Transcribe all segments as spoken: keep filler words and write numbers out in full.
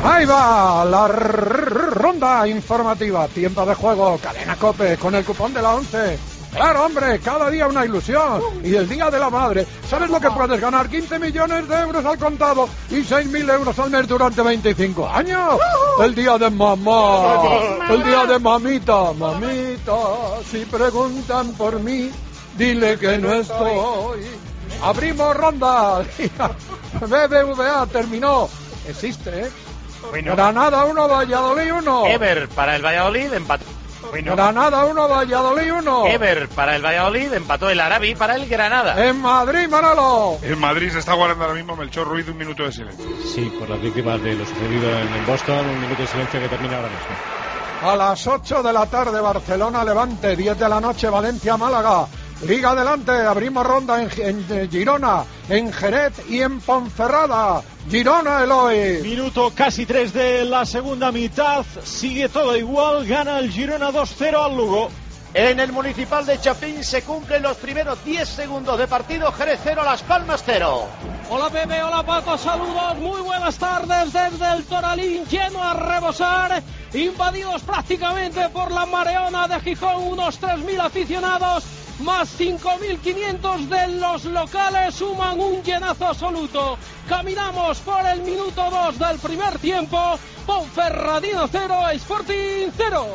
Ahí va la ronda informativa. Tiempo de juego, Cadena COPE, con el cupón de la once. Claro, hombre, cada día una ilusión. Y el Día de la Madre, ¿sabes lo que puedes ganar? quince millones de euros al contado y seis mil euros al mes durante veinticinco años. El Día de Mamá, el Día de Mamita. Mamita, si preguntan por mí, dile que no estoy. Abrimos ronda. B B V A terminó. Existe, ¿eh? Bueno. Granada uno, Valladolid uno. Ever para el Valladolid, empató. Bueno. Granada uno, Valladolid uno. Ever para el Valladolid, empató el Arabi para el Granada. En Madrid, Manolo. En Madrid se está guardando ahora mismo Melchor Ruiz un minuto de silencio. Sí, por las víctimas de lo sucedido en Boston, un minuto de silencio que termina ahora mismo. A las ocho de la tarde, Barcelona, Levante, diez de la noche, Valencia, Málaga. Liga adelante, abrimos ronda en, en Girona, en Jerez y en Ponferrada. Girona, Eloy. Minuto casi tres de la segunda mitad, sigue todo igual, gana el Girona dos cero al Lugo. En el Municipal de Chapín se cumplen los primeros diez segundos de partido. Jerez cero, Las Palmas cero. Hola Pepe, hola Paco, saludos, muy buenas tardes desde el Toralín, lleno a rebosar, invadidos prácticamente por la Mareona de Gijón, unos tres mil aficionados, más cinco mil quinientos de los locales, suman un llenazo absoluto. Caminamos por el minuto dos del primer tiempo, Ponferradina cero, Sporting cero.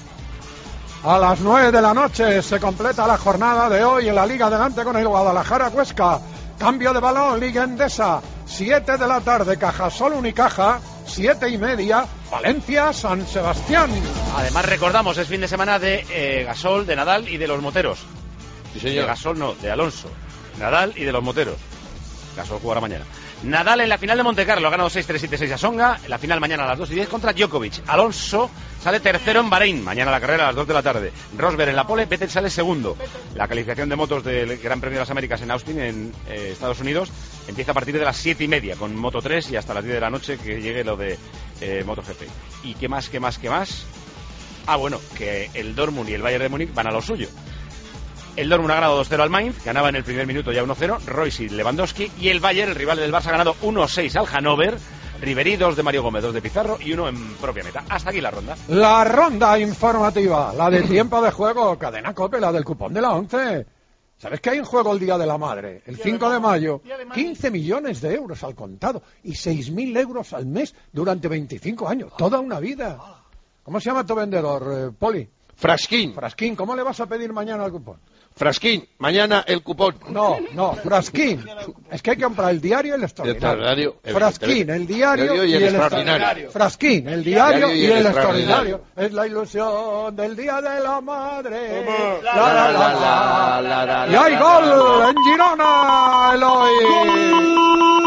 A las nueve de la noche se completa la jornada de hoy en la Liga adelante con el Guadalajara Huesca. Cambio de balón, Liga Endesa, siete de la tarde, Cajasol Unicaja, siete y media, Valencia San Sebastián. Además recordamos, es fin de semana de eh, Gasol, de Nadal y de los moteros. Sí, señor. De Gasol no, de Alonso, Nadal y de los moteros. Gasol jugará mañana. Nadal en la final de Montecarlo ha ganado seis tres siete seis a Songa. En la final mañana a las dos y diez contra Djokovic. Alonso sale tercero en Bahrein. Mañana la carrera a las dos de la tarde. Rosberg en la pole. Vettel sale segundo. La calificación de motos del Gran Premio de las Américas en Austin, en eh, Estados Unidos, empieza a partir de las siete y media con Moto tres y hasta las diez de la noche que llegue lo de eh, MotoGP. ¿Y qué más, qué más, qué más? Ah, bueno, que el Dortmund y el Bayern de Múnich van a lo suyo. El Dortmund ha ganado dos cero al Mainz, ganaba en el primer minuto ya uno cero, Royce y Lewandowski, y el Bayern, el rival del Barça, ha ganado uno seis al Hannover, Ribery, dos de Mario Gómez, dos de Pizarro y uno en propia meta. Hasta aquí la ronda. La ronda informativa, la de tiempo de juego, Cadena COPE, la del cupón de la once. ¿Sabes que hay en juego el Día de la Madre? El cinco de mayo, quince millones de euros al contado y seis mil euros al mes durante veinticinco años, toda una vida. ¿Cómo se llama tu vendedor, eh, Poli? Frasquín. Frasquín, ¿cómo le vas a pedir mañana el cupón? Frasquín, mañana el cupón. No, no, Frasquín. Es que hay que comprar el diario y el extraordinario. Frasquín, el diario y el extraordinario. Frasquín, el diario y el extraordinario. Es la ilusión del Día de la Madre. La, la, la, la, la, la, y hay gol en Girona, Eloy.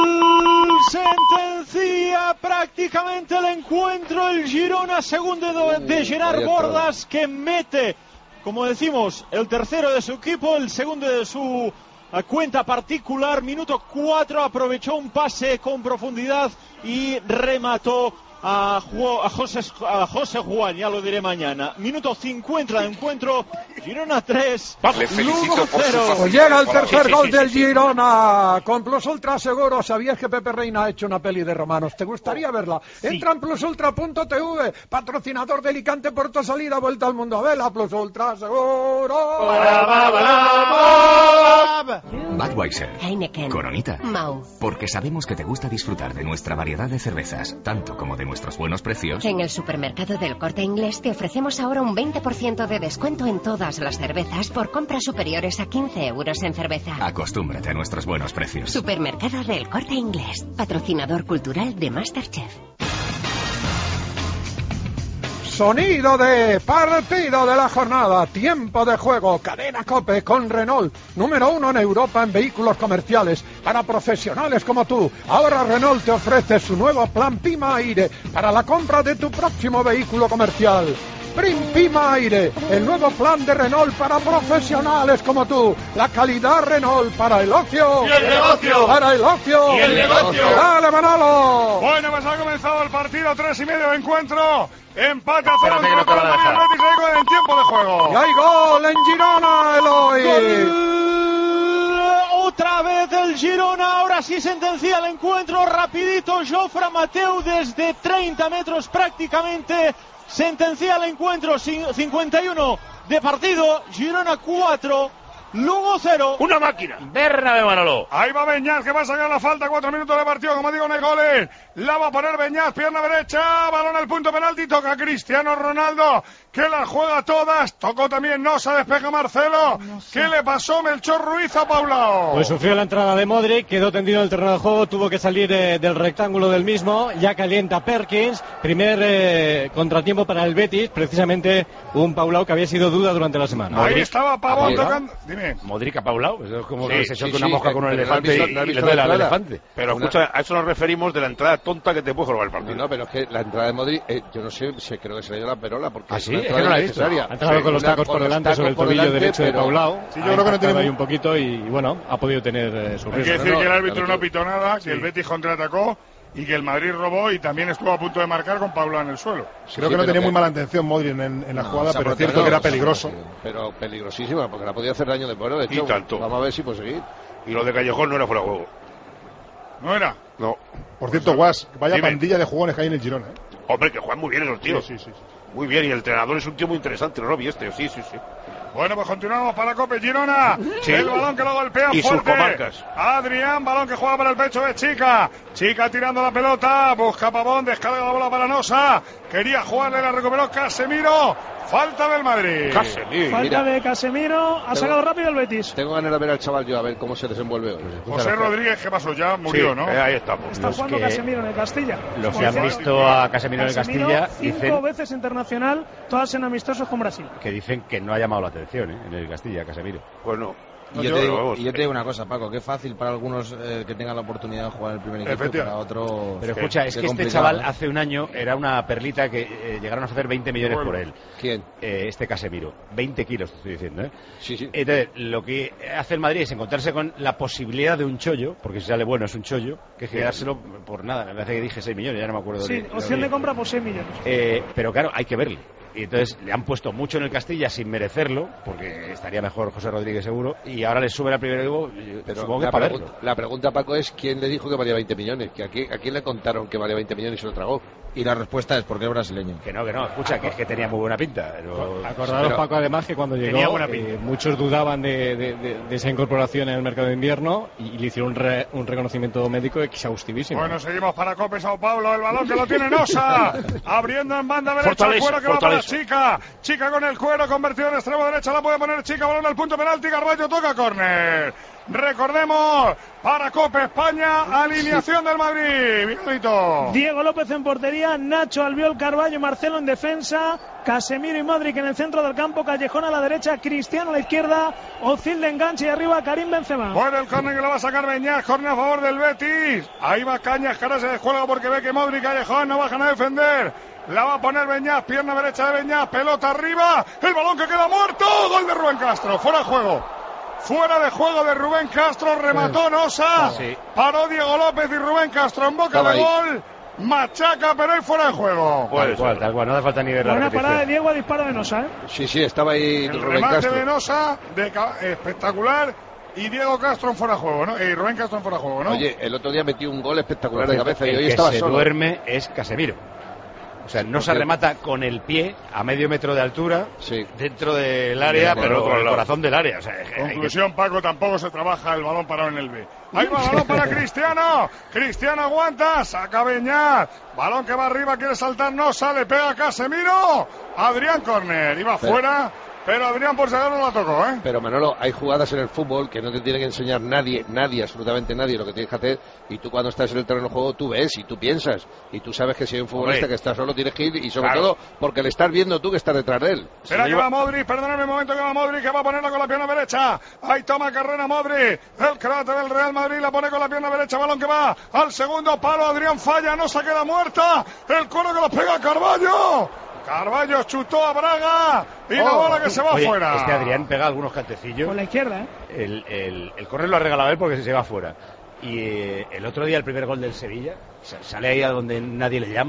Sentencia prácticamente el encuentro el Girona, segundo de, de Gerard Bordas, que mete, como decimos, el tercero de su equipo, el segundo de su uh, cuenta particular. Minuto cuatro, aprovechó un pase con profundidad y remató a, Ju- a, José, a José Juan, ya lo diré mañana. Minuto cincuenta de encuentro, Girona tres, Lugo cero. Pues llega el tercer gol del Girona con Plus Ultra Seguro. ¿Sabías que Pepe Reina ha hecho una peli de romanos? ¿Te gustaría verla? Sí. Entra en plus ultra punto t v, patrocinador de Alicante, Puerto Salida, vuelta al mundo. A verla, Plus Ultra Seguro. Budweiser, Heineken, Coronita, Mau. Porque sabemos que te gusta disfrutar de nuestra variedad de cervezas, tanto como de nuestros buenos precios. En el supermercado del Corte Inglés te ofrecemos ahora un veinte por ciento de descuento en todas las cervezas por compras superiores a quince euros en cerveza. Acostúmbrate a nuestros buenos precios. Supermercado del Corte Inglés, patrocinador cultural de MasterChef. Sonido de partido de la jornada, tiempo de juego, Cadena COPE con Renault, número uno en Europa en vehículos comerciales para profesionales como tú. Ahora Renault te ofrece su nuevo plan Pima Aire para la compra de tu próximo vehículo comercial. Pima Aire, el nuevo plan de Renault para profesionales como tú. La calidad Renault para el ocio. Y el negocio. Para el ocio. Y el negocio. Dale, Manolo. Bueno, pues ha comenzado el partido, tres y medio de encuentro. Empate a cero Espérate que no te van a dejar. en tiempo de juego. Y hay gol en Girona, Eloy. Gol Otra vez el Girona, ahora sí sentencia el encuentro, rapidito Jofre Mateu desde treinta metros prácticamente, sentencia el encuentro, cincuenta y uno de partido, Girona cuatro, Lugo cero. Una máquina. Bernabé Manolo. Ahí va Beñat, que va a sacar la falta. Cuatro minutos de partido, como digo, no hay goles. La va a poner Beñat, pierna derecha. Balón al punto penalti. Toca Cristiano Ronaldo, que la juega todas. Tocó también Nosa, despeja Marcelo. No sé. ¿Qué le pasó Melchor Ruiz a Paulao? Pues sufrió la entrada de Modric, quedó tendido en el terreno de juego, tuvo que salir eh, del rectángulo del mismo. Ya calienta Perkins. Primer eh, contratiempo para el Betis, precisamente un Paulao que había sido duda durante la semana. Ahí estaba Pavón tocando. Dime. Modric a Paulao, es como sí, que se sí, choque sí, una mosca sí, con un pero elefante no has visto, y, no has y le visto duele la al entrada. elefante. Pero Una... escucha, a eso nos referimos de la entrada tonta que te puede robar el partido. No, pero es que la entrada de Modric, eh, yo no sé, se creo que se le dio la perola porque ¿Ah, es sí? una Es que entrada no la he visto. innecesaria. Ha entrado Sí, con los una- tacos por con los delante tacos sobre el por tobillo delante, derecho de pero- Paulao. Sí, Ha yo creo que no impactado tiene ahí un poquito y bueno, ha podido tener eh, su Hay que riesgo. decir no, que el no, árbitro no, no no. pitó nada, que Sí. el Betis contraatacó y que el Madrid robó y también estuvo a punto de marcar con Paulao en el suelo. Sí, Creo sí, que no pero tenía que- muy mala intención Modric en, en la No, jugada, se ha pero es protegido, cierto que era no, se ha peligroso. protegido. Pero peligrosísima, porque la podía hacer daño de bueno, de hecho. Y tanto. Vamos a ver si puede seguir. Y lo de Callejón no era fuera de juego. ¿No era? No. Por cierto, Guas, vaya Dime. pandilla de jugones que hay en el Girona, ¿eh? Hombre, que juegan muy bien esos tíos. Sí, sí, sí, sí. Muy bien, y el entrenador es un tío muy interesante, ¿no? Y este, sí, sí, sí. Bueno, pues continuamos para la Copa Girona. Sí. El balón que lo golpea Y sus fuerte. comarcas. Adrián, balón que juega para el pecho de Chica. Chica tirando la pelota. Busca Pavón, descarga la bola para Nosa. Quería jugarle, la recuperó Casemiro. Falta del Madrid. Casemiro. Falta Mira. de Casemiro, ha sacado rápido el Betis. Tengo ganas de ver al chaval yo, a ver cómo se desenvuelve hoy. José Rodríguez, ¿qué pasó? Ya murió, Sí, ¿no? eh, ahí estamos. Está Los jugando que- Casemiro en el Castilla. Los que Por han cierto, visto a Casemiro en el Casemiro, Castilla cinco dicen veces internacional, todas en amistosos con Brasil. que dicen que no ha llamado la atención, ¿eh? En el Castilla, Casemiro. Pues no. Y yo, te digo, y yo te digo una cosa, Paco, qué fácil para algunos eh, que tengan la oportunidad de jugar en el primer equipo y para otros. Pero escucha, es qué que este complicado, chaval ¿eh? hace un año era una perlita que eh, llegaron a ofrecer veinte millones Bueno. por él. ¿Quién? Eh, este Casemiro. veinte kilos, te estoy diciendo, ¿eh? Sí, sí. Entonces, lo que hace el Madrid es encontrarse con la posibilidad de un chollo, porque si sale bueno es un chollo, que es quedárselo por nada. Me parece que dije seis millones, ya no me acuerdo. Sí, de, opción de compra por seis millones. Eh, pero claro, hay que verle. Y entonces le han puesto mucho en el Castilla sin merecerlo, porque estaría mejor José Rodríguez seguro, y ahora le sube la primera equipo, Pero supongo que la, para pregun- verlo. la pregunta, Paco, es ¿quién le dijo que valía veinte millones? ¿Que a, quién, ¿A quién le contaron que valía veinte millones y se lo tragó? Y la respuesta es porque es brasileño. Que no, que no, escucha, que es que tenía muy buena pinta. Pero... Acordaros, pero- Paco, además que cuando Tenía llegó buena pinta. eh, muchos dudaban de, de- de- de esa incorporación en el mercado de invierno y, y le hicieron un, re- un reconocimiento médico exhaustivísimo. Bueno, seguimos para Cope Sao Paulo. El balón que lo tiene Nosa. Abriendo en banda derecha el Fortaleza, cuero que va para Fortaleza. Chica. Chica con el cuero convertido en extremo derecha. La puede poner Chica. Balón al punto penalti. Carballo toca córner. Recordemos, para Copa España, alineación del Madrid. Miguelito. Diego López en portería, Nacho Albiol, Carballo, Marcelo en defensa, Casemiro y Modric en el centro del campo, Callejón a la derecha, Cristiano a la izquierda, Ozil de enganche y arriba Karim Benzema. Bueno, el córner que lo va a sacar Beñat, córner a favor del Betis. Ahí va Cañas, que ahora se descuelga porque ve que Modric y Callejón no bajan a defender. La va a poner Beñat, pierna derecha de Beñat, pelota arriba, el balón que queda muerto, gol de Rubén Castro, fuera de juego. Fuera de juego de Rubén Castro, remató Nosa, Sí. paró Diego López y Rubén Castro en boca Estaba de ahí. gol, machaca, pero ahí fuera de juego. Tal cual, tal cual, no hace falta ni ver la Buena parada de repetición. Diego a disparo de Nosa, ¿eh? Sí, sí, estaba ahí El Rubén remate Castro. de Nosa, de ca- espectacular, y Diego Castro en fuera de juego, ¿no? Y Rubén Castro en fuera de juego, ¿no? Oye, el otro día metió un gol espectacular Por de cierto, cabeza y el hoy que estaba se solo. duerme es Casemiro. O sea, no se Porque- remata con el pie a medio metro de altura Sí. dentro del área, por el pero otro con el lado. corazón del área. O sea, hay que- Conclusión, Paco, tampoco se trabaja el balón parado en el B. Ahí va balón para Cristiano. Cristiano aguanta, saca Beñat. Balón que va arriba, quiere saltar, no sale, pega Casemiro. Adrián Corner, iba Pero- fuera, pero Adrián por sacar no la tocó, ¿eh? Pero Manolo, hay jugadas en el fútbol que no te tiene que enseñar nadie, nadie, absolutamente nadie lo que tienes que hacer, y tú cuando estás en el terreno de juego tú ves y tú piensas y tú sabes que si hay un futbolista Hombre. que está solo tienes que ir y sobre Claro. todo porque le estás viendo tú que estás detrás de él. Será que va Modric, perdóname un momento que va Modric, que va a ponerla con la pierna derecha. Ahí toma carrera Modric, el croata del Real Madrid la pone con la pierna derecha, balón que va al segundo palo, Adrián falla, no se queda muerta, el coro que lo pega Carballo. Carballo chutó a Braga y la Oh. bola que se va Oye, afuera. Este Adrián pega algunos cantecillos. Con la izquierda, ¿eh? El, el, el córner lo ha regalado él porque se va fuera. Y eh, el otro día, el primer gol del Sevilla, sa- sale ahí a donde nadie le llama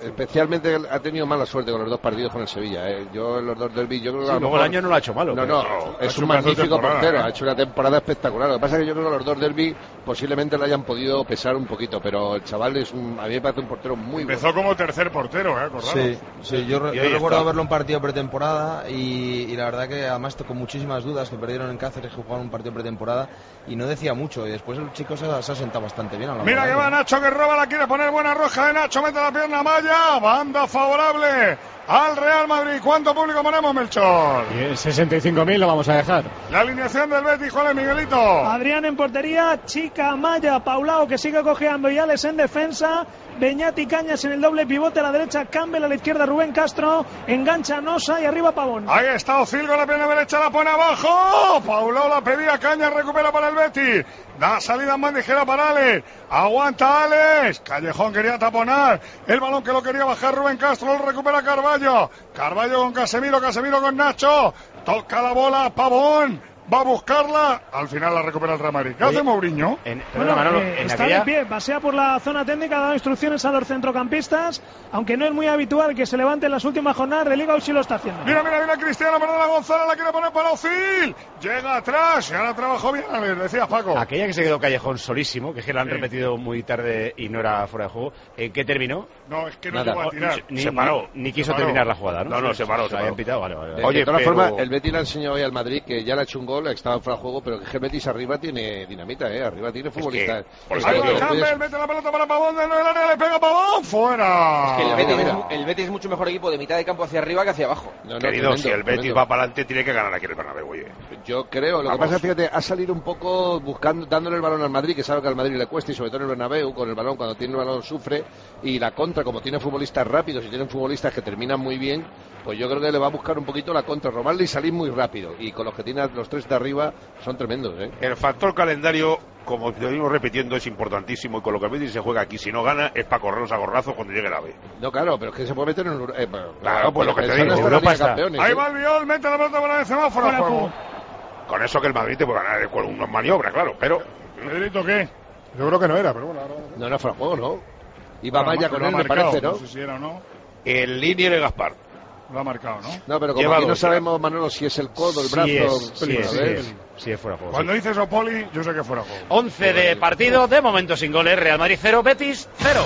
especialmente ha tenido mala suerte con los dos partidos con el Sevilla. ¿eh? Yo en los dos derbis, yo creo que sí, a lo luego mejor... el año no lo ha hecho malo. No, no, pero... es un magnífico portero, ¿eh? Ha hecho una temporada espectacular. Lo que pasa es que yo creo que los dos derbis posiblemente le hayan podido pesar un poquito, pero el chaval es un, a mí me parece un portero muy Empezó bueno. como tercer portero, ¿eh? Acordaros. Sí, sí, yo, re- Y yo ahí recuerdo está. verlo un partido pretemporada y, y la verdad que además con muchísimas dudas que perdieron en Cáceres, que jugaron un partido pretemporada y no decía mucho y después el chico se, ha- se ha sentado bastante bien a la Mira hora que de- va Nacho, que roba, la quiere poner buena roja de Nacho, mete la pierna a Maya, banda favorable al Real Madrid. ¿Cuánto público ponemos, Melchor? Y sesenta y cinco mil lo vamos a dejar. La alineación del Betis, ¿cuál es, Miguelito? Adrián en portería, Chica, Maya, Paulao que sigue cojeando y Alex en defensa, Beñat y Cañas en el doble pivote a la derecha, Campbell a la izquierda, Rubén Castro, engancha Nosa y arriba Pavón. Ahí está Ozil con la pierna derecha, la pone abajo. Paulao la pedía, Cañas recupera para el Betis. Da salida más ligera para Alex. Aguanta Alex. Callejón quería taponar. El balón que lo quería bajar Rubén Castro. Lo recupera Carballo. Carballo con Casemiro. Casemiro con Nacho. Toca la bola. Pavón. Va a buscarla. Al final la recupera el Real Madrid. ¿Qué hace Mourinho? En, Bueno, Manolo, eh, en está aquella... de pie, pasea por la zona técnica, da instrucciones a los centrocampistas, aunque no es muy habitual que se levante en las últimas jornadas de Liga, hoy sí lo está haciendo. Mira, mira, mira Cristiano, perdona Gonzalo, la quiere poner para Ozil. Llega atrás y ahora trabajó bien, Alex, decías Paco. Aquella que se quedó Callejón solísimo, que es que la han Sí. repetido muy tarde y no era fuera de juego, ¿en qué terminó? No, es que no Nada. llegó a tirar. Ni, Se paró. Ni, ni quiso Se paró. terminar la jugada, ¿no? No, no, se paró, se La habían paró. pitado, vale, vale. De, vale. de todas pero- formas, el Betis le ha enseñado hoy al Madrid que ya le ha hecho un gol, estaba fuera de juego, pero que el Betis arriba tiene dinamita, ¿eh? Arriba tiene futbolistas. por Es eso Ahí que va digo, lo puedes- Campbell, mete la pelota para Pavón, dentro del área, le pega Pavón, fuera. Es que el Betis, mira. es, mu- el Betis es mucho mejor equipo de mitad de campo hacia arriba que hacia abajo. No, no, Querido, tremendo, si el Betis tremendo. va para adelante, tiene que ganar aquí en el Bernabéu, oye. Yo creo, lo Vamos. que pasa es, fíjate, ha salido un poco buscando, dándole el balón al Madrid, que sabe que al Madrid le cuesta, y sobre todo en el Bernabéu, con el balón, cuando tiene el balón sufre, y la contra, como tiene futbolistas rápidos y tienen futbolistas que terminan muy bien, pues yo creo que le va a buscar un poquito la contra, robarle y salir muy rápido, y con los que tiene los tres de arriba, son tremendos, ¿eh? El factor calendario, como te venimos repitiendo, es importantísimo y con lo que el Betis se juega aquí, si no gana, es para correrlos a gorrazos cuando llegue la B. No, claro, pero es que se puede meter en Euro- eh, bueno, Claro, pues lo que te pensando digo, hasta la Europa Liga de está. Campeones, Ahí ¿eh? va el Viol, mete la pelota para el semáforo. Fuera Juego. juego. Con eso que el Madrid te puede ganar con una maniobra, claro, pero... Pedrito, ¿qué? Yo creo que no era, pero bueno, ahora... No era fuera de juego, ¿no? Iba Bueno, Maya lo con ha él, me marcado, parece, ¿no? No sé si era o no. El línea de Gaspar. Lo ha marcado, ¿no? No, pero como Lleva aquí no dos, sabemos, Manolo, si es el codo, el brazo... Sí es, sí a es, sí ver. es, sí es fuera de juego. Cuando dices Opoli, yo sé que fuera juego. once de partido, de momento sin goles, Real Madrid cero, Betis cero.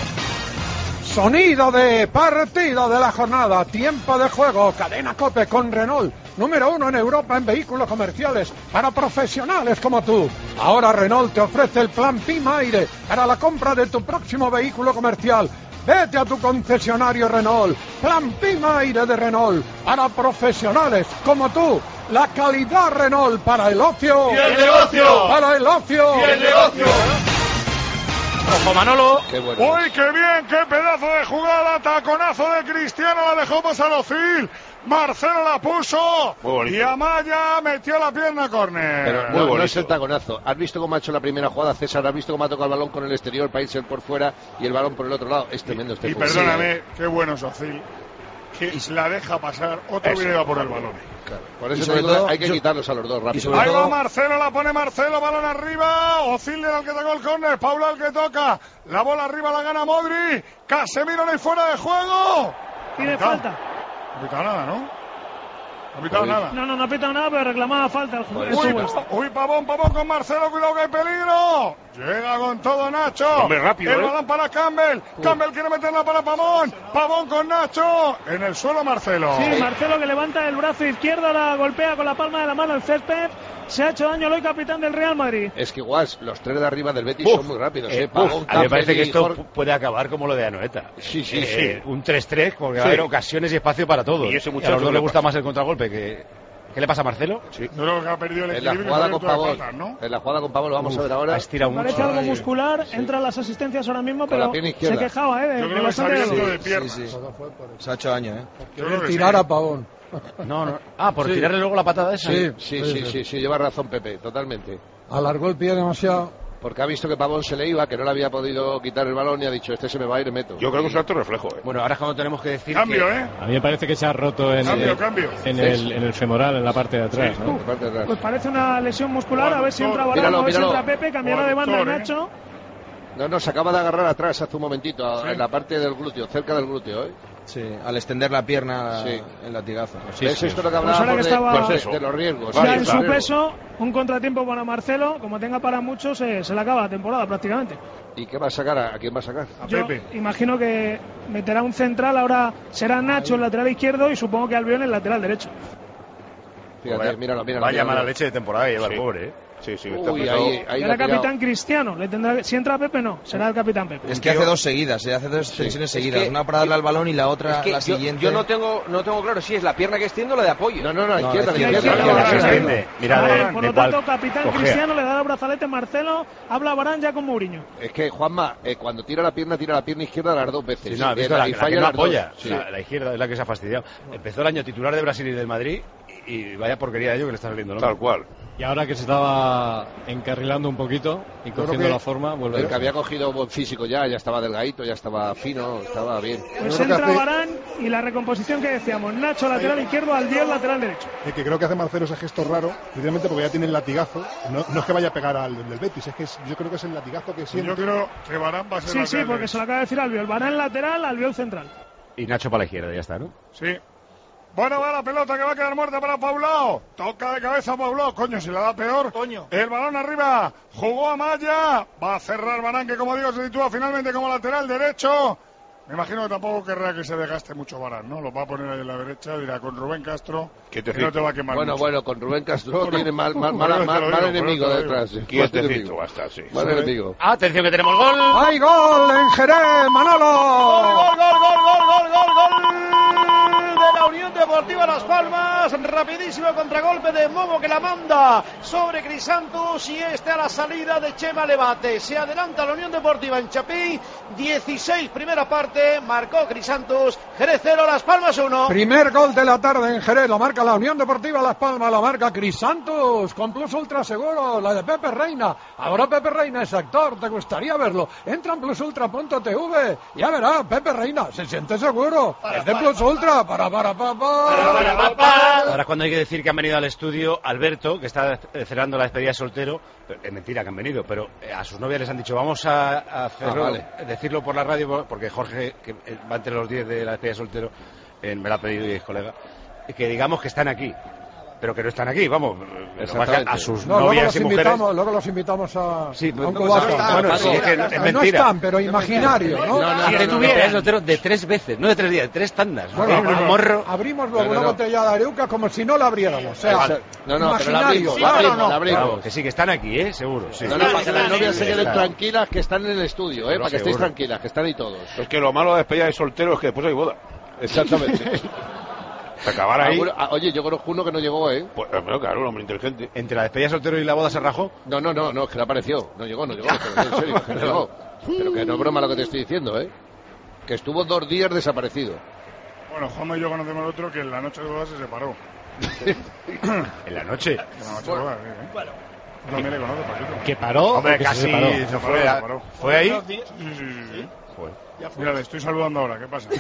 Sonido de partido de la jornada, tiempo de juego, cadena COPE con Renault, número uno en Europa en vehículos comerciales para profesionales como tú. Ahora Renault te ofrece el plan Pima Aire para la compra de tu próximo vehículo comercial. Vete a tu concesionario Renault, plan Pima Aire de Renault para profesionales como tú. La calidad Renault para el ocio. ¡Y el negocio! Para el ocio. ¡Y el negocio! Ojo Manolo. Qué bueno. ¡Uy, qué bien! ¡Qué pedazo de jugada! Taconazo de Cristiano, la dejó pasar Ozil. Marcelo la puso. Muy bonito. Y Amaya metió la pierna a córner. Pero Muy no, no bonito. es el taconazo. ¿Has visto cómo ha hecho la primera jugada, César? ¿Has visto cómo ha tocado el balón con el exterior para irse por fuera y el balón por el otro lado? Es tremendo este Y fútbol. perdóname, qué bueno es Ozil. Que la deja pasar, otro Eso. viene a por el balón. Claro. Por Y eso te sobre digo, todo, hay que yo- quitarlos a los dos rápido. sobre Ahí todo- va Marcelo, la pone Marcelo, balón arriba. Ozil era el que tocó el córner, Paula el que toca. La bola arriba la gana Modri. Casemiro no hay fuera de juego. Pide No ha pitado. falta. No ha pitado nada, ¿no? No ha pitado Uy. nada. No, no, no ha pitado nada, pero reclamaba falta el jugador. Uy, uy, Pavón, Pavón con Marcelo, cuidado que hay peligro. Llega con todo Nacho. Hombre, rápido, El ¿eh? balón para Campbell. Campbell quiere meterla para Pavón. Pavón con Nacho. En el suelo Marcelo. Sí, Marcelo que levanta el brazo izquierdo, la golpea con la palma de la mano el césped. Se ha hecho daño el hoy capitán del Real Madrid. Es que igual, los tres de arriba del Betis Uf, son muy rápidos. eh, ¿eh? Pavón, uf, a mí me Campbell parece que y esto Jorge. pu- puede acabar como lo de Anoeta. Sí, sí, Eh, sí. Un tres tres, porque va a Sí. haber ocasiones y espacio para todos. Y ese a muchacho los dos le le gusta pasa. más el contragolpe que... ¿Qué le pasa a Marcelo? Sí. Yo creo que ha perdido el En la equilibrio. jugada y con se ha ido Pavón, de patas, ¿no? en la jugada con Pavón lo vamos a ver ahora. Ha estirado mucho. Parece algo Ay, muscular, entran las asistencias ahora mismo, Con pero la pierna se izquierda. quejaba, ¿eh? De, Yo de creo que se bastante ha dolor. abierto de piernas. Sí, sí. Se ha hecho daño, ¿eh? Yo creo que Tirar sí. a Pavón. No, no. Ah, por Sí. tirarle luego la patada esa. Sí. Sí, sí, sí, sí, lleva razón Pepe, totalmente. Alargó el pie demasiado. Porque ha visto que Pavón se le iba, que no le había podido quitar el balón y ha dicho, este se me va a ir, meto. Yo creo que es un acto reflejo, ¿eh? Bueno, ahora es cuando tenemos que decir Cambio, que... ¿eh? A mí me parece que se ha roto en, Cambio, eh, cambio. en, el, en el femoral, en la parte de atrás. ¿no? De parte de atrás. Pues parece una lesión muscular, a ver si entra Balón, Míralo, a ver si míralo. entra Pepe, cambiará de banda Doctor, ¿eh? Nacho. No, no, se acaba de agarrar atrás hace un momentito, ¿Sí? en la parte del glúteo, cerca del glúteo, ¿eh? Sí, al extender la pierna, Sí. el latigazo. Sí, ¿Es sí. esto lo que Pues ahora hablábamos que de, estaba pues de, de los riesgos? ya Vale, en claro. su peso, un contratiempo para Marcelo, como tenga para muchos, se, se le acaba la temporada prácticamente. ¿Y qué va a sacar? ¿A quién va a sacar? Yo imagino que meterá un central, ahora será Nacho el lateral izquierdo y supongo que Albiol el lateral derecho. Fíjate, Vaya- míralo, míralo. Vaya míralo. mala leche de temporada que lleva el Sí. pobre, ¿eh? Sí, sí, está Uy, pesado. ahí- ahí Y la ahora ha pillado. capitán Cristiano, le tendrá, si entra Pepe no, será el capitán Pepe. Es que hace dos seguidas, ¿eh? hace dos tensiones seguidas. que- Una para darle al balón y la otra, Es que la yo, siguiente. yo no tengo no tengo claro si es la pierna que extiendo o la de apoyo. No, no, no, No, izquierda, la izquierda, izquierda, izquierda, la izquierda. izquierda. Mira, Vale, de- por de lo cuál tanto, capitán cojea. Cristiano le da el brazalete Marcelo, habla Varane ya con Mourinho. Es que, Juanma, eh, cuando tira la pierna, tira la pierna izquierda las dos veces. Sí, no, has Eh, visto la, y la falla que no las dos. apoya. Sí. La, la izquierda es la que se ha fastidiado. Empezó el año titular de Brasil y del Madrid y, y vaya porquería de ello que le está saliendo, ¿no? Tal cual. Y ahora que se estaba encarrilando un poquito y Yo creo cogiendo que la forma, vuelve El que había cogido buen físico ya, ya estaba delgadito, ya estaba fino, estaba bien. Pues creo que entra hace- Varane y la recomposición que decíamos, Nacho lateral izquierdo, Albiol lateral derecho. Es que creo que hace Marcelo ese gesto raro, precisamente porque ya tiene el latigazo. No, no es que vaya a pegar al del Betis, es que es- yo creo que es el latigazo que siente. Yo creo que Varane va a ser Sí, sí, lateral porque derecho. se lo acaba de decir Albiol. Varane lateral, Albiol central. Y Nacho para la izquierda, ya está, ¿no? Sí. Bueno, va la pelota que va a quedar muerta para Paulao. Toca de cabeza Paulao. Coño, si la da peor. Coño. El balón arriba. Jugó a Maya. Va a cerrar Varane, que como digo se sitúa finalmente como lateral derecho. Me imagino que tampoco querrá que se desgaste mucho Varane, ¿no? Lo va a poner ahí en la derecha. Dirá con Rubén Castro. ¿Qué te que no te va a quemar Bueno, mucho. bueno, con Rubén Castro Bueno, tiene mal, mal, por mal, eso te mal- lo mal digo, por enemigo eso te lo detrás. digo. Mal Quietecito enemigo. va a estar, sí. Mal enemigo. Atención que tenemos gol. ¡Hay gol en Jerez, Manolo! Gol, gol, gol, gol, gol, gol, gol de la Unión Deportiva Las Palmas. Rapidísimo contragolpe de Momo que la manda sobre Crisantos y este a la salida de Chema Levate. Se adelanta la Unión Deportiva en Chapí. dieciséis primera parte. Marcó Crisantos. Jerez cero, Las Palmas uno. Primer gol de la tarde en Jerez, lo marca la Unión Deportiva Las Palmas, lo marca Crisantos, con plus ultra seguro, la de Pepe Reina. Ahora Pepe Reina es actor, te gustaría verlo. Entra en plusultra.tv, ya verá, Pepe Reina, se siente seguro. Es de plus ultra, para, para, para, para. Ahora es cuando hay que decir que han venido al estudio Alberto, que está eh, cerrando la despedida de soltero. Pero es mentira que han venido, pero eh, a sus novias les han dicho, vamos a, a hacerlo, Ah, vale. decirlo por la radio, porque Jorge, que eh, va entre los diez de la despedida de soltero, eh, me lo ha pedido y es colega, y que digamos que están aquí. Pero que no están aquí, vamos. Exactamente. A sus No, luego novias los y mujeres. invitamos, luego los invitamos a, Sí, a un no, cubata. no están, bueno, sí, es que es No mentira. están, pero imaginario, ¿no? No, no, Si no, te no, tuvieras no. soltero de tres veces, no de tres días, de tres tandas. Bueno, ¿no? Un morro. abrimos luego No, no, una no. botella de Areuca como si no la abriéramos. O sea, Exacto. No, no, pero la imaginario. abrimos, la abrimos, la abrimos. Claro, que sí, que están aquí, ¿eh? Seguro. Sí. No, no, para que las novias se Sí, queden claro. tranquilas, que están en el estudio, ¿eh? Pero Para que estéis seguro. tranquilas, que están ahí todos. Es que lo malo de despedida de soltero es que después hay boda. Exactamente. Se acabar ahí. Alguno- ah, Oye, yo conozco uno que no llegó, ¿eh? Pues, bueno, claro, un hombre inteligente. Entre la despedida de soltero y la boda se rajó. No, no, no, no, es que no apareció. No llegó, no llegó. Pero, en serio, que no llegó. Pero que no es broma lo que te estoy diciendo, ¿eh? Que estuvo dos días desaparecido. Bueno, Juanma y yo conocemos al otro que en la noche de boda se separó. En la noche. En la noche de boda, sí, ¿eh? Bueno. También le conoce, Paquito. Que paró, Hombre, o que casi se separó. se fue. Se a- separó. ¿Fue ahí? Sí, sí, sí, sí. Joder. Mira, le estoy saludando ahora, ¿qué pasa?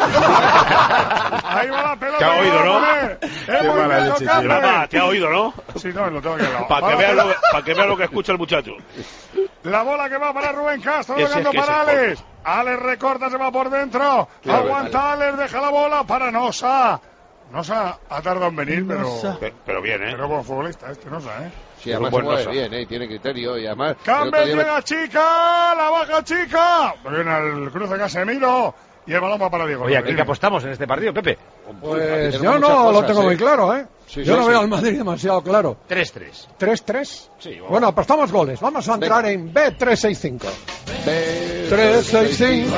Ahí va la pelota. Te ha que oído, va a ¿no? poner. Qué El mala movimiento leche, tío. cambia. Papá, te ha oído, ¿no? Sí, no, lo tengo aquí al lado. Para Va que, la vea lo, pelota- para que vea lo que escucha el muchacho. La bola que va para Rubén Castro, Ese tocando es que para ese es Alex. Alex recorta, se va por dentro. Claro, Aguanta Alex, deja la bola para Nosa. Nosa ha tardado en venir, pero... Pero, pero bien, ¿eh? Pero como futbolista este, Nosa, ¿eh? Sí, Es un además se buen mueve Nosa. bien, ¿eh? Tiene criterio y además... el Campbell otro día me- llega chica, la baja chica. Viene al cruce Casemiro y el balón va para Diego. Oye, ¿a qué apostamos en este partido, Pepe? Pues tenemos yo muchas no lo cosas, tengo ¿eh? muy claro, ¿eh? Sí, yo sí, no sí. veo al Madrid demasiado claro. tres tres. ¿tres tres? Sí, vamos. Bueno, apostamos goles. Vamos a entrar en B trescientos sesenta y cinco. B tres seis cinco.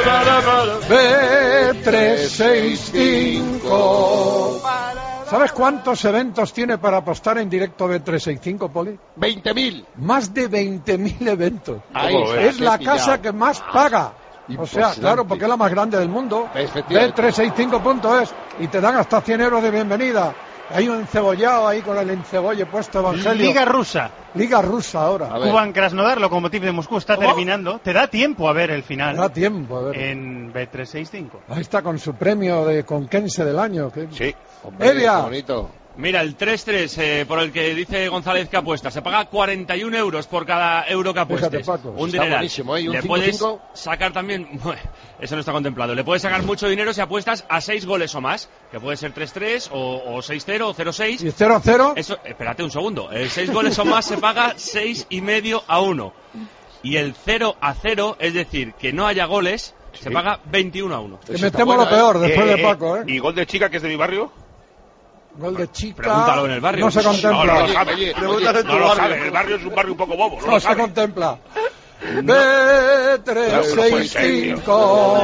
B trescientos sesenta y cinco. ¿Sabes cuántos eventos tiene para apostar en directo B trescientos sesenta y cinco, Poli? veinte mil. Más de veinte mil eventos. Ahí está, Es qué la pillado. casa que más paga. O sea, Impresionante. claro, porque es la más grande del mundo. B Efectivamente. trescientos sesenta y cinco punto es y te dan hasta cien euros de bienvenida. Hay un encebollado ahí con el encebolle puesto, Evangelio. Liga rusa. Liga rusa ahora. A ver. Kuban Krasnodar, Lokomotiv de Moscú, está ¿Cómo? terminando. Te da tiempo a ver el final Da tiempo, a ver. en B trescientos sesenta y cinco. Ahí está con su premio de Conquense del año. que- Sí. Hombre, Evia. qué bonito. Mira, el tres tres eh, por el que dice González que apuesta, se paga cuarenta y un euros por cada euro que apuestes. Fíjate, Paco, un está dineral. buenísimo, ¿eh? ¿Y un Le cinco puedes cinco? sacar también, bueno, eso no está contemplado, le puedes sacar mucho dinero si apuestas a seis goles o más, que puede ser tres tres o, o seis cero o cero seis. ¿Y cero cero? Eso, espérate un segundo, el seis goles o más se paga seis y medio a uno. Y el cero a cero, es decir, que no haya goles, sí. se paga veintiuno a uno. Que metemos lo peor después eh, de Paco, ¿eh? ¿Y gol de chica que es de mi barrio? Gol de chica. Pregúntalo en el barrio. No se contempla. No, no lo sabe. Oye, Pregúntalo en tu no lo barrio. sabe. El barrio es un barrio un poco bobo. No, No lo se sabe. contempla. B tres seis cinco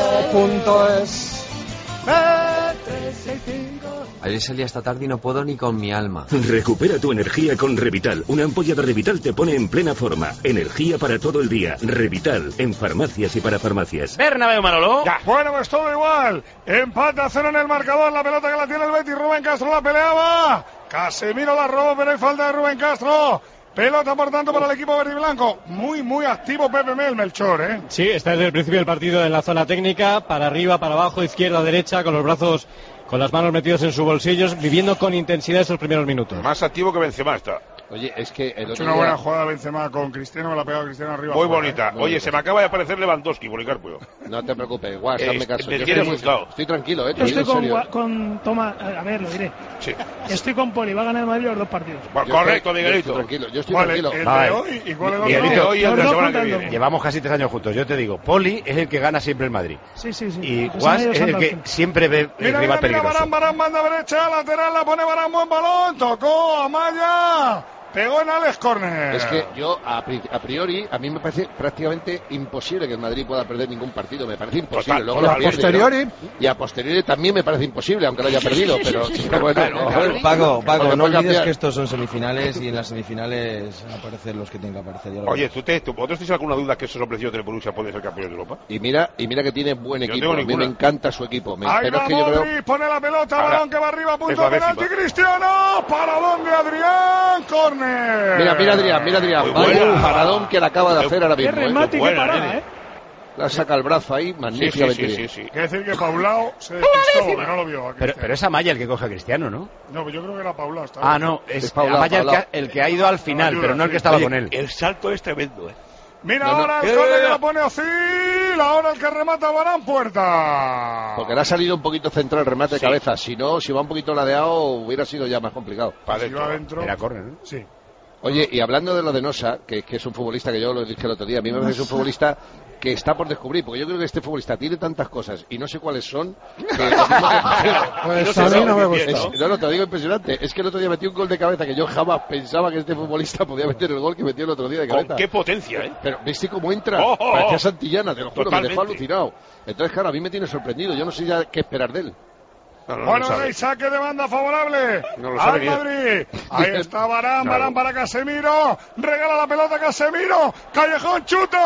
punto es. B tres seis cinco. Ayer salí esta tarde y no puedo ni con mi alma. Recupera tu energía con Revital. Una ampolla de Revital te pone en plena forma. Energía para todo el día. Revital, en farmacias y para farmacias. Bernabéu, Manolo. Ya. Bueno, pues todo igual. Empate a cero en el marcador. La pelota que la tiene el Betis. Rubén Castro la peleaba. Casemiro la robó, pero hay falta de Rubén Castro. Pelota, por tanto, para el equipo verde y blanco. Muy, muy activo Pepe Mel, Melchor, ¿eh? Sí, está desde el principio del partido en la zona técnica, para arriba, para abajo, izquierda, derecha, con los brazos, con las manos metidos en sus bolsillos, viviendo con intensidad esos primeros minutos. Más activo que Benzema está. Oye, es que el Ha hecho otro una día... buena jugada Benzema con Cristiano, me la ha pegado Cristiano arriba. Muy fuera, bonita. ¿eh? Oye, se me acaba de aparecer Lewandowski, Policarpio. No te preocupes, guau, Eh, hazme caso. me Yo tiene estoy, muy- asustado. estoy tranquilo, ¿eh? Yo estoy en con, serio. Gua- con Toma, a ver, lo diré. Sí. Estoy con Poli, va a ganar el Madrid los dos partidos. Bueno, Yo correcto, estoy- yo Miguelito. estoy tranquilo, yo estoy ¿Cuál, tranquilo. el de Vale. hoy? ¿Y cuál es el Miguelito, otro? hoy y el de Los la dos semana que contando. viene. Llevamos casi tres años juntos. Yo te digo, Poli es el que gana siempre el Madrid. Sí, sí, sí. Y Pues Guas han ido es el que saltando. siempre ve el Mira, mira, rival mira, peligroso. Barán, Barán, banda derecha, lateral, la pone Barán, buen balón, tocó a Maya, pegó en Alex Corner. Es que yo, a, pri- a priori, a mí me parece prácticamente imposible que el Madrid pueda perder ningún partido. Me parece imposible. Total, Luego total. lo Y a pierde, posteriori. ¿no? Y a posteriori también me parece imposible, aunque lo haya perdido. Pero, pero bueno, Claro, a ver, Paco, Paco, porque no puede olvides cambiar. que estos son semifinales y en las semifinales aparecen los que tienen que aparecer. ya lo Oye, verás. ¿tú te, tú, ¿vosotros tenéis alguna duda que esos hombrecillos del Borussia pueden ser campeones de Europa? Y mira, y mira que tiene buen Yo no equipo. tengo A mí ninguna. me encanta su equipo. Me, Ahí pero va es que yo Modric, creo. pone la pelota, Ahora, balón que va arriba, es punto la de penalti, décima. Cristiano, paradón de Adrián, Corner. Mira, mira Adrián, mira Adrián. Muy Vaya buena. paradón que le acaba de hacer ahora Qué mismo. ¿eh? remate y qué buena, parada, nene. ¿eh? La saca el brazo ahí, Sí, sí, magníficamente sí, bien. sí, sí. Quiere decir que Paulao se despistó, que no lo vio. a Pero, Cristiano. pero es Amaya el que coge a Cristiano, ¿no? No, pues yo creo que era Paulao. estaba- Ah, no, es, Es Paulao, Amaya el que, ha, Paulao. el que ha ido al final, Ayuda, pero no el que sí. estaba Oye, con él. El salto es tremendo, ¿eh? Mira No, no. ahora el Eh, corner eh, que eh. la pone Ozil, ahora el que remata Barán, puerta. Porque le ha salido un poquito central el remate de Sí. cabeza. Si no, si va un poquito ladeado, hubiera sido ya más complicado. Para Si adentro. va adentro. Era córner, ¿no? Sí. Oye, y hablando de lo de Nosa, que, que es un futbolista que yo lo dije el otro día, a mí me parece que es un futbolista que está por descubrir, porque yo creo que este futbolista tiene tantas cosas y no sé cuáles son, que lo mismo que- Pues no sé, a mí no me es- gusta. No, no, te lo digo impresionante. Es que el otro día metió un gol de cabeza que yo jamás pensaba que este futbolista podía meter el gol que metió el otro día de Con cabeza. qué potencia, ¿eh? Pero viste cómo entra, Oh, oh, oh. parecía Santillana, te lo juro, me Totalmente. dejó alucinado. Entonces, claro, a mí me tiene sorprendido, yo no sé ya qué esperar de él. No, no, no Bueno, lo sabe. hay saque de banda favorable No lo al sabe ni él. Madrid. Ahí está Barán, Claro. Barán para Casemiro. Regala la pelota Casemiro. Callejón chuta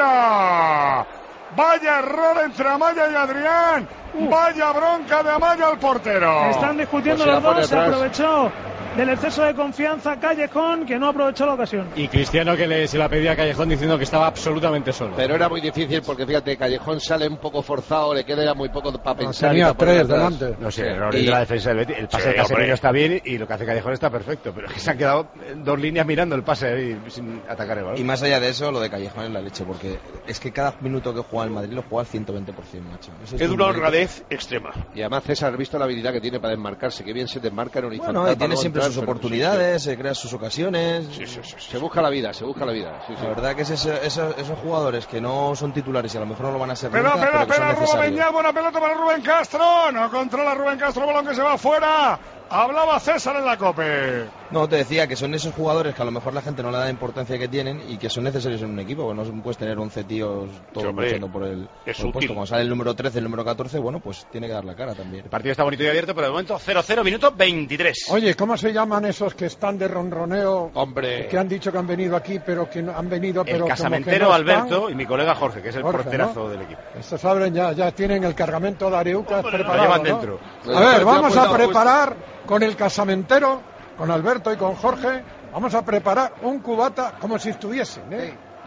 fuera. Vaya error entre Amaya y Adrián. Vaya bronca de Amaya al portero. Están discutiendo Pues se los la pone dos, se atrás. aprovechó del exceso de confianza Callejón, que no aprovechó la ocasión. Y Cristiano que le, se la pedía a Callejón diciendo que estaba absolutamente solo. Pero era muy difícil porque fíjate, Callejón sale un poco forzado, le queda ya muy poco para pensar. y Tenía para poner tres atrás. delante. No sé, el error Y- de la defensa del Betis. El pase Sí, de Casemiro hombre. está bien y lo que hace Callejón está perfecto. Pero es que se han quedado en dos líneas mirando el pase ahí sin atacar el balón. Y más allá de eso, lo de Callejón es la leche, porque es que cada minuto que juega el Madrid lo juega al ciento veinte por ciento, macho. Eso Es un una mérito. honradez extrema. Y además César, has visto la habilidad que tiene para desmarcarse, que bien se desmarca en horizontal. Bueno, y para tiene luego siempre entrar, sus pero- oportunidades, se crea sus ocasiones. Sí, sí, sí, sí. Se busca la vida, se busca la vida. Sí, sí. La verdad que es ese- esos, esos jugadores que no son titulares y a lo mejor no lo van a ser Espera, nunca, espera, pero que son espera, Rubén necesarios. Beñat, buena pelota para Rubén Castro. No controla Rubén Castro, balón que se va afuera. Hablaba César en la COPE. No, te decía que son esos jugadores que a lo mejor la gente no le da la importancia que tienen y que son necesarios en un equipo, porque no puedes tener once tíos todos Sí, hombre, luchando por el, es por el útil. puesto. Cuando sale el número trece, el número catorce, bueno, pues tiene que dar la cara también. El partido está bonito y abierto, pero de momento cero cero, minuto veintitrés. Oye, ¿cómo se llaman esos que están de ronroneo? Hombre. Que han dicho que han venido aquí, pero que no, han venido, pero El como que casamentero no Alberto están. y mi colega Jorge, que es el Jorge, porterazo ¿no? del equipo. Estos abren ya, ya tienen el cargamento de Areucas preparado. Lo llevan ¿no? dentro. A ver, Ya vamos pues, a ya, pues. preparar con el casamentero, con Alberto y con Jorge, vamos a preparar un cubata como si estuviesen, ¿eh?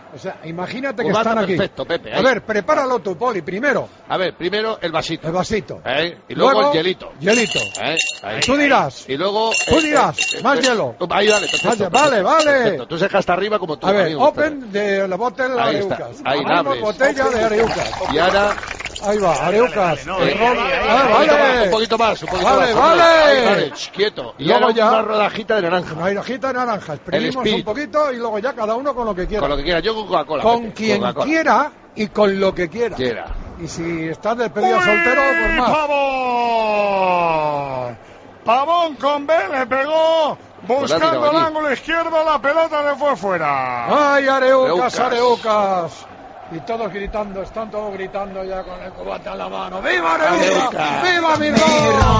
O sea, imagínate que Cubata están aquí. perfecto, Pepe, A ahí. ver, prepáralo tú, Poli, primero. A ver, primero el vasito. El vasito. ¿Eh? Y luego, Luego, el hielito. hielito. ¿Eh? Ahí, Tú ahí. dirás. Y luego... Tú eh, dirás, eh, más eh, hielo. eh, Ahí, dale, perfecto. Vale, perfecto, vale, vale. perfecto. Tú sacas hasta arriba como tú. A ver, amigo, open de la botella de Ahí está. Areucas. Ahí la Abrimos abres. botella de Areucas. Y ahora... Ahí va, Areucas. Eh, El rol- ahí, Ah, un poquito más, vale. un poquito más, un poquito Vale, más. vale. Ahí, vale, ch, quieto. Y Luego ahora ya- una rodajita de naranja. Una hojita de naranja. Exprimimos un espíritu. poquito y luego ya cada uno con lo que quiera. Con lo que quiera. Yo con Coca-Cola. Con Pepe, quien Coca-Cola. quiera y con lo que quiera. Quiera. Y si estás despedido soltero, pues más. ¡Pavón! Pavón con B le pegó. Pues la ha Buscando tirado el allí. ángulo izquierdo, la pelota le fue fuera. ¡Ay, Areucas, Areucas. Areucas! Y todos gritando, están todos gritando ya con el cubata en la mano. ¡Viva Areucas! Areucas. ¡Viva mi ron!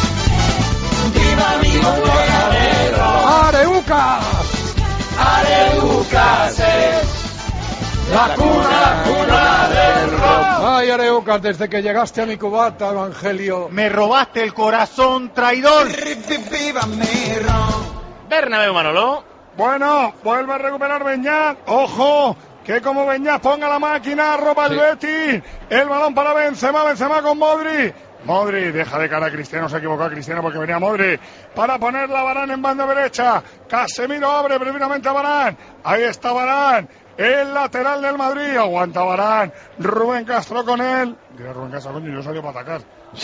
¡Viva mi bombonero! ¡Areucas! Areucas es La cuna, cuna del rock. ¡Ay, Areucas, desde que llegaste a mi cubata, Evangelio! Me robaste el corazón, traidor. ¡Viva mi ron! Bernabéu, Manolo. Bueno, vuelve a recuperar Beñat. ¡Ojo! Que como Beñat ponga la máquina, roba el Sí. Betis. El balón para Benzema, Benzema con Modri. Modri, deja de cara a Cristiano, se ha equivocado Cristiano porque venía Modri. Para poner la Varane en banda derecha. Casemiro abre primeramente a Varane. Ahí está Varane. El lateral del Madrid. Aguanta Varane. Rubén Castro con él. Mira Rubén Castro, coño, yo salió para atacar.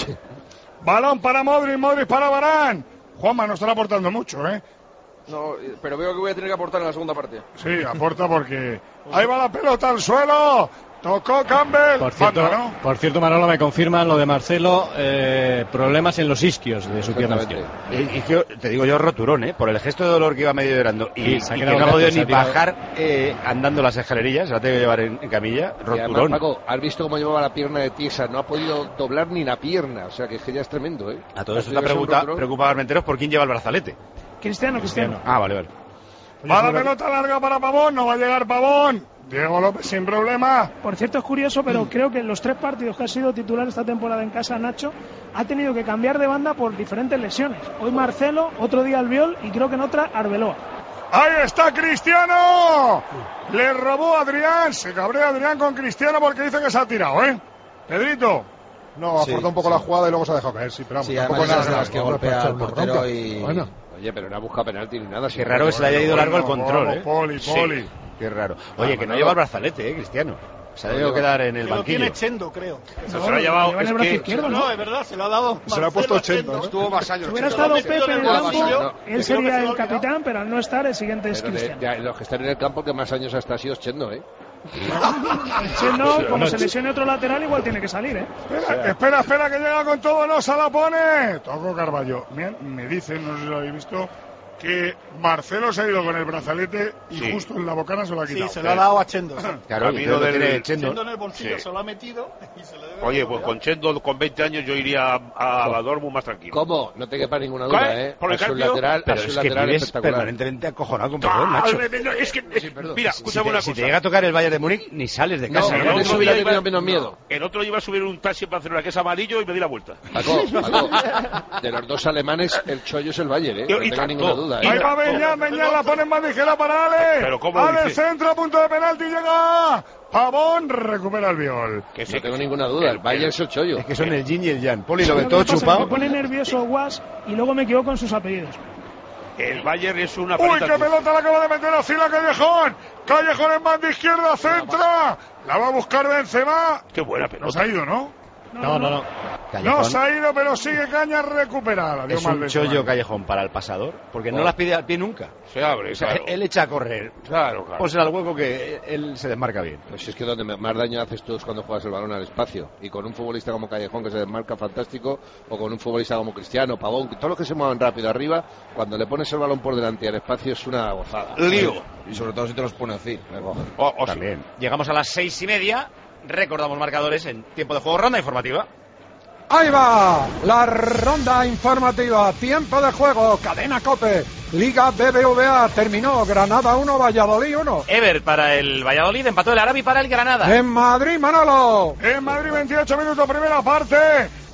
Balón para Modri, Modri para Varane. Juanma no estará aportando mucho, ¿eh? No, pero veo que voy a tener que aportar en la segunda parte. Sí, aporta porque ahí va la pelota al suelo. Tocó Campbell. Por cierto, Banda, ¿no? por cierto, Manolo, me confirman lo de Marcelo, eh, problemas en los isquios de su pierna izquierda. Y, y que, te digo yo, roturón, ¿eh? Por el gesto de dolor que iba medio llorando y, Sí, se ha y que quedado no ha podido gato, se ni ha tirado. bajar eh, andando las escalerillas, se la ha tenido que llevar en, en camilla, Y además, roturón. Paco, has visto cómo llevaba la pierna de tiesa, no ha podido doblar ni la pierna, o sea que es que ya es tremendo, ¿eh? A todo Ha esto tenido está que ser un pregunta, roturón. preocupado Armenteros por quién lleva el brazalete. Cristiano, Cristiano. Ah, vale, vale. Va la pelota larga para Pavón. No va a llegar Pavón. Diego López sin problema. Por cierto, es curioso, pero creo que en los tres partidos que ha sido titular esta temporada en casa, Nacho ha tenido que cambiar de banda por diferentes lesiones. Hoy Marcelo, otro día Albiol y creo que en otra Arbeloa. Ahí está Cristiano. Le robó a Adrián. Se cabrea Adrián con Cristiano porque dice que se ha tirado, ¿eh? Pedrito. No, Sí, aportó un poco sí. la jugada y luego se ha dejado caer, sí, pero vamos, Sí, tampoco además nada esas de las grave. que No, golpea para al echar una portero bronca. y... Bueno. Oye, pero no ha buscado penalti ni nada. Qué raro que se le haya ido largo el control, Vamos, ¿eh? Poli, Sí, Poli. qué raro. Oye, Ah, que no Manolo. lleva el brazalete, ¿eh, Cristiano? Se ha No debido lleva. quedar en el Que lo banquillo. tiene Chendo, creo. Se lo ha llevado. Lleva en Es el brazo que izquierdo, No, ¿no? es verdad, se lo ha dado. Se lo ha puesto Marcelo ochenta, ¿no? Estuvo más años. Si hubiera Chendo. estado Lo metió Pepe en el el campo, banquillo. no. él Creo que sería se lo el ha olvidado. capitán, pero al no estar, el siguiente es Pero de, Cristiano. de los que están en el campo que más años hasta ha sido Chendo, ¿eh? Chendo, como se lesione otro lateral, igual tiene que salir, ¿eh? Espera, espera, espera, que llega con todo, no se la pone. Toco Carballo. Me, me dicen, no sé si lo habéis visto, que Marcelo se ha ido con el brazalete y Sí. justo en la bocana se lo ha Sí, quitado. se lo ha dado a Chendo. Claro, Camino usted lo del- tiene Chendo. Chendo en el bolsillo Sí. se lo ha metido y se le debe Oye, haber pues olvidado. con Chendo con veinte años yo iría a, a la Dortmund más tranquilo. ¿Cómo? No te quepa ninguna duda, ¿Qué? ¿eh? ¿Por el A su cambio? lateral, a Pero su es que lateral vives espectacular. permanentemente acojonado con perdón, Ah, Nacho. no, es que, Sí, perdón. mira, Si escúchame te, una si cosa. te llega a tocar el Bayern de Múnich, ni sales de No, casa. el el otro otro día día tenía iba- menos miedo. El otro iba a subir un taxi para Barcelona que es amarillo y me di la vuelta. Paco, Paco, de los dos alemanes, el chollo es el Bayern, ¿eh? Y- No y tenga tanto. ninguna duda, ¿eh? Ahí va Beñat, Beñat la pone en bandejera para Ale. Pero ¿cómo Ale dice? centro, punto de penalti, llega. Pavón recupera el viol. Que sí, No tengo que- ninguna duda, el Bayern es el chollo. Es que son el yin y el yang. Poli lo ve Lo que todo pasa es que chupado. Me pone nervioso Guas y luego me equivoco con sus apellidos. el Bayern es una Uy, palita qué al tubo. pelota la acaba de meter así la Callejón. Callejón en banda izquierda, centra. La va a buscar Benzema. Qué buena No se pelota. ha ido, ¿no? No, no, no. No Callejón. se ha ido, pero sigue Caña recuperada. Dio Es mal un Benzema. chollo Callejón para el pasador, porque no Oh. las pide al pie nunca. Se abre, O sea, claro. él echa a correr. Claro, claro. Pónsela al hueco que él se desmarca bien. Pues es que donde más daño haces tú es cuando juegas el balón al espacio. Y con un futbolista como Callejón que se desmarca fantástico, o con un futbolista como Cristiano, Pavón, que todos los que se mueven rápido arriba, cuando le pones el balón por delante y al espacio es una gozada. Lío. Y sobre todo si te los pone así. O- o sí. También. Llegamos a las seis y media. Recordamos marcadores en tiempo de juego. Ronda informativa. Ahí va la ronda informativa, tiempo de juego, cadena COPE, Liga B B V A, terminó, Granada uno, Valladolid uno. Ever para el Valladolid, empató el Arabi para el Granada. En Madrid, Manolo. En Madrid, veintiocho minutos, primera parte.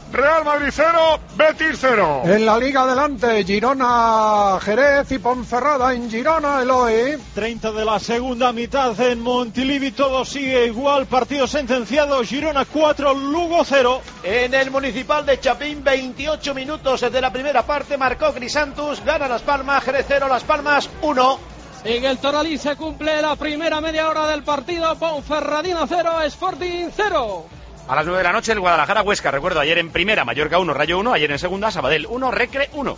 Real Madrid cero, Betis cero. En la Liga adelante, Girona, Jerez y Ponferrada en Girona, Eloy. treinta de la segunda mitad en Montilivi, todo sigue igual, partido sentenciado, Girona cuatro, Lugo cero. En el Municipal de Chapín, veintiocho minutos desde la primera parte, marcó Crisantus, gana Las Palmas, Jerez cero, Las Palmas uno. En el Toralín se cumple la primera media hora del partido, Ponferradina cero, Sporting cero. A las nueve de la noche el Guadalajara Huesca, recuerdo, ayer en primera Mallorca uno, Rayo uno, ayer en segunda Sabadell uno, Recre uno.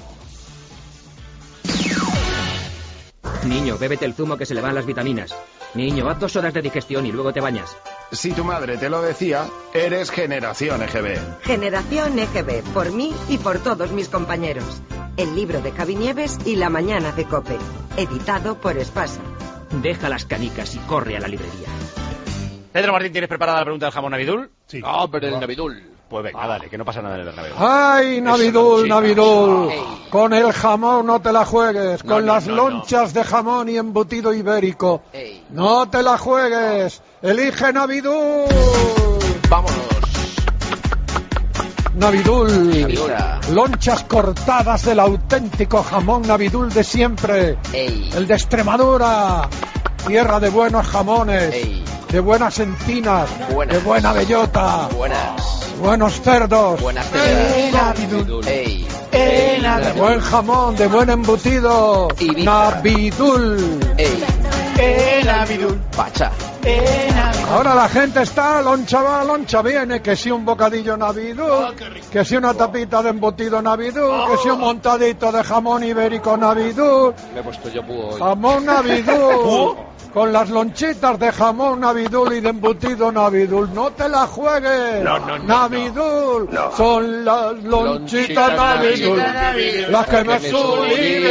Niño, bébete el zumo que se le van las vitaminas. Niño, haz dos horas de digestión y luego te bañas. Si tu madre te lo decía, eres Generación E G B. Generación E G B, por mí y por todos mis compañeros. El libro de Javi Nieves y La mañana de COPE, editado por Espasa. Deja las canicas y corre a la librería. Pedro Martín, ¿tienes preparada la pregunta del jamón Navidul? Sí. Ah, pero el Navidul. Pues venga, ah. dale, que no pasa nada en el Bernabéu. ¡Ay, Navidul, Navidul! Con el jamón no te la juegues, no, con no, las no, lonchas no. de jamón y embutido ibérico. Ey. No te la juegues, elige Navidul. Vámonos. Navidul, Navidura. Lonchas cortadas del auténtico jamón Navidul de siempre. Ey. El de Extremadura, tierra de buenos jamones. Ey. De buenas encinas, buenas. De buena bellota, buenas, buenos cerdos, buenas cerdas, Ey, Ey, de buen jamón, de buen embutido, Navidul, Ey, Ey, Navidul, Pacha. Ahora la gente está, loncha va, loncha viene, que si un bocadillo Navidul, oh, que si una tapita de embutido Navidul, oh. que si un montadito de jamón ibérico Navidul, me he puesto yo púo hoy. Jamón Navidul. Con las lonchitas de jamón Navidul y de embutido Navidul. No te la juegues. No, no, no, Navidul. No. Son las lonchitas, lonchitas Navidul, Navidul. Las que me suben.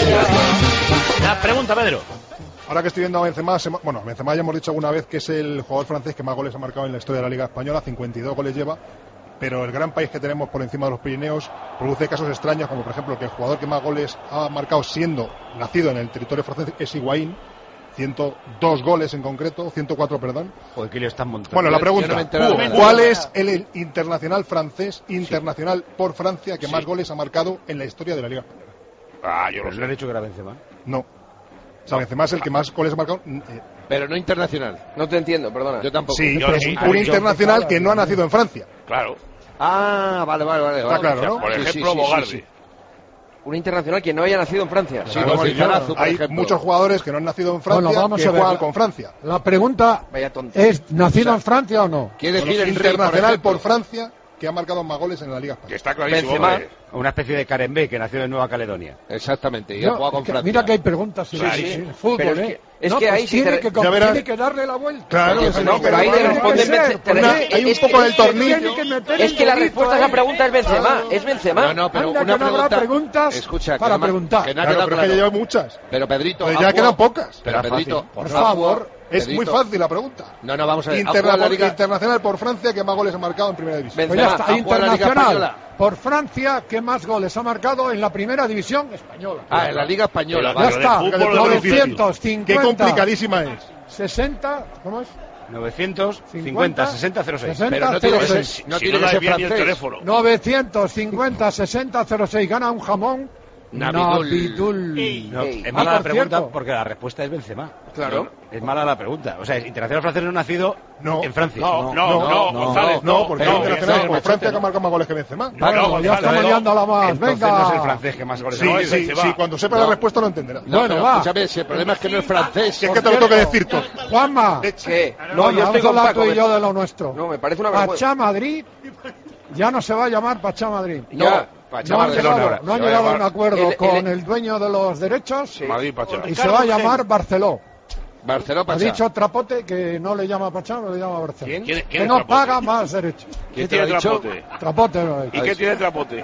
La pregunta, Pedro. Ahora que estoy viendo a Benzema, se, bueno, Benzema ya hemos dicho alguna vez que es el jugador francés que más goles ha marcado en la historia de la Liga Española. cincuenta y dos goles lleva. Pero el gran país que tenemos por encima de los Pirineos produce casos extraños, como por ejemplo que el jugador que más goles ha marcado siendo nacido en el territorio francés es Higuaín. ciento dos goles en concreto, ciento cuatro, perdón. Joder, que le están montando. Bueno, la pregunta, no ¿cuál es el internacional francés, internacional sí. por Francia, que sí. más goles ha marcado en la historia de la Liga Española? Ah, yo no le he dicho que era Benzema. No. O sea, Benzema es el que más goles ha marcado. Eh, pero no internacional. No te entiendo, perdona. Yo tampoco. Sí, yo pero sí. un internacional que no ha nacido en Francia. Claro. Ah, vale, vale, vale. Está vale. claro, ¿no? Por ejemplo, sí, sí, Bogarde. Sí, sí. Un internacional que no haya nacido en Francia. Sí, como Lizarazu, hay ejemplo. Muchos jugadores que no han nacido en Francia bueno, vamos que a ver, juegan con Francia. La pregunta es, ¿nacido o sea, en Francia o no? Quiere decir el internacional por, por Francia que ha marcado más goles en la Liga Española. Que está clarísimo. Benzema, una especie de Karembé que nació en Nueva Caledonia. Exactamente, y no, ha jugado con que, Francia. Mira que hay preguntas sí, sí, sí, sí. el fútbol, pero ¿eh? Es no, que pues ahí tiene, sí te... que, tiene que darle la vuelta. Claro, Oye, no, pero ahí te responden... Hay un poco del tornillo. Es que la respuesta a esa pregunta es Benzema. Es Benzema. No, no, pero una pregunta... preguntas escucha, para preguntar. Que no claro, pero es que ya llevo muchas. Pero Pedrito... Pues ya quedan pocas. Pero Pedrito, por favor... Es muy fácil la pregunta. No, no, vamos a ver. Interna la Liga... Internacional por Francia, que más goles ha marcado en primera división. Pues ya está, internacional por Francia, que más goles ha marcado en la primera división española. Ah, en la Liga Española. Ya está, novecientos cincuenta. Qué complicadísima es. sesenta, ¿cómo es? novecientos cincuenta, sesenta, cero seis. Pero no tiene que ser, no tiene que ser francés. novecientos cincuenta, sesenta, cero seis. Gana un jamón. Navidul. No, es mala la pregunta porque la respuesta es Benzema. Claro. No, es mala la pregunta. O sea, es internacional francés no nacido no. en Francia. No, no, no, no, no González. No, porque no, internacional por Francia que ha marcado más goles que Benzema. Bueno, no, ya estamos liando la más. Entonces venga. no es el francés que más goles sí, ha sí, sí, cuando sepa la respuesta lo entenderá. No, bueno, va. Escúchame, si el problema es que no es francés. Si es que te lo tengo que decir todo. Juanma. ¿Qué? No, yo estoy con Paco y yo de lo nuestro. No, me parece una vergüenza. Pachá Madrid ya no se va a llamar Pachá Madrid. No. No han llegado, no han llegado a un acuerdo el, el, con el dueño de los derechos sí. Madrid, Pachá. Y se va a llamar Barceló. Barceló, Pachá. Ha dicho Trapote que no le llama Pachá, no le llama Barceló. ¿Quién? ¿Quién, que no Trapote? paga más derechos. ¿Quién tiene Trapote? Trapote no ¿Y qué tiene Trapote?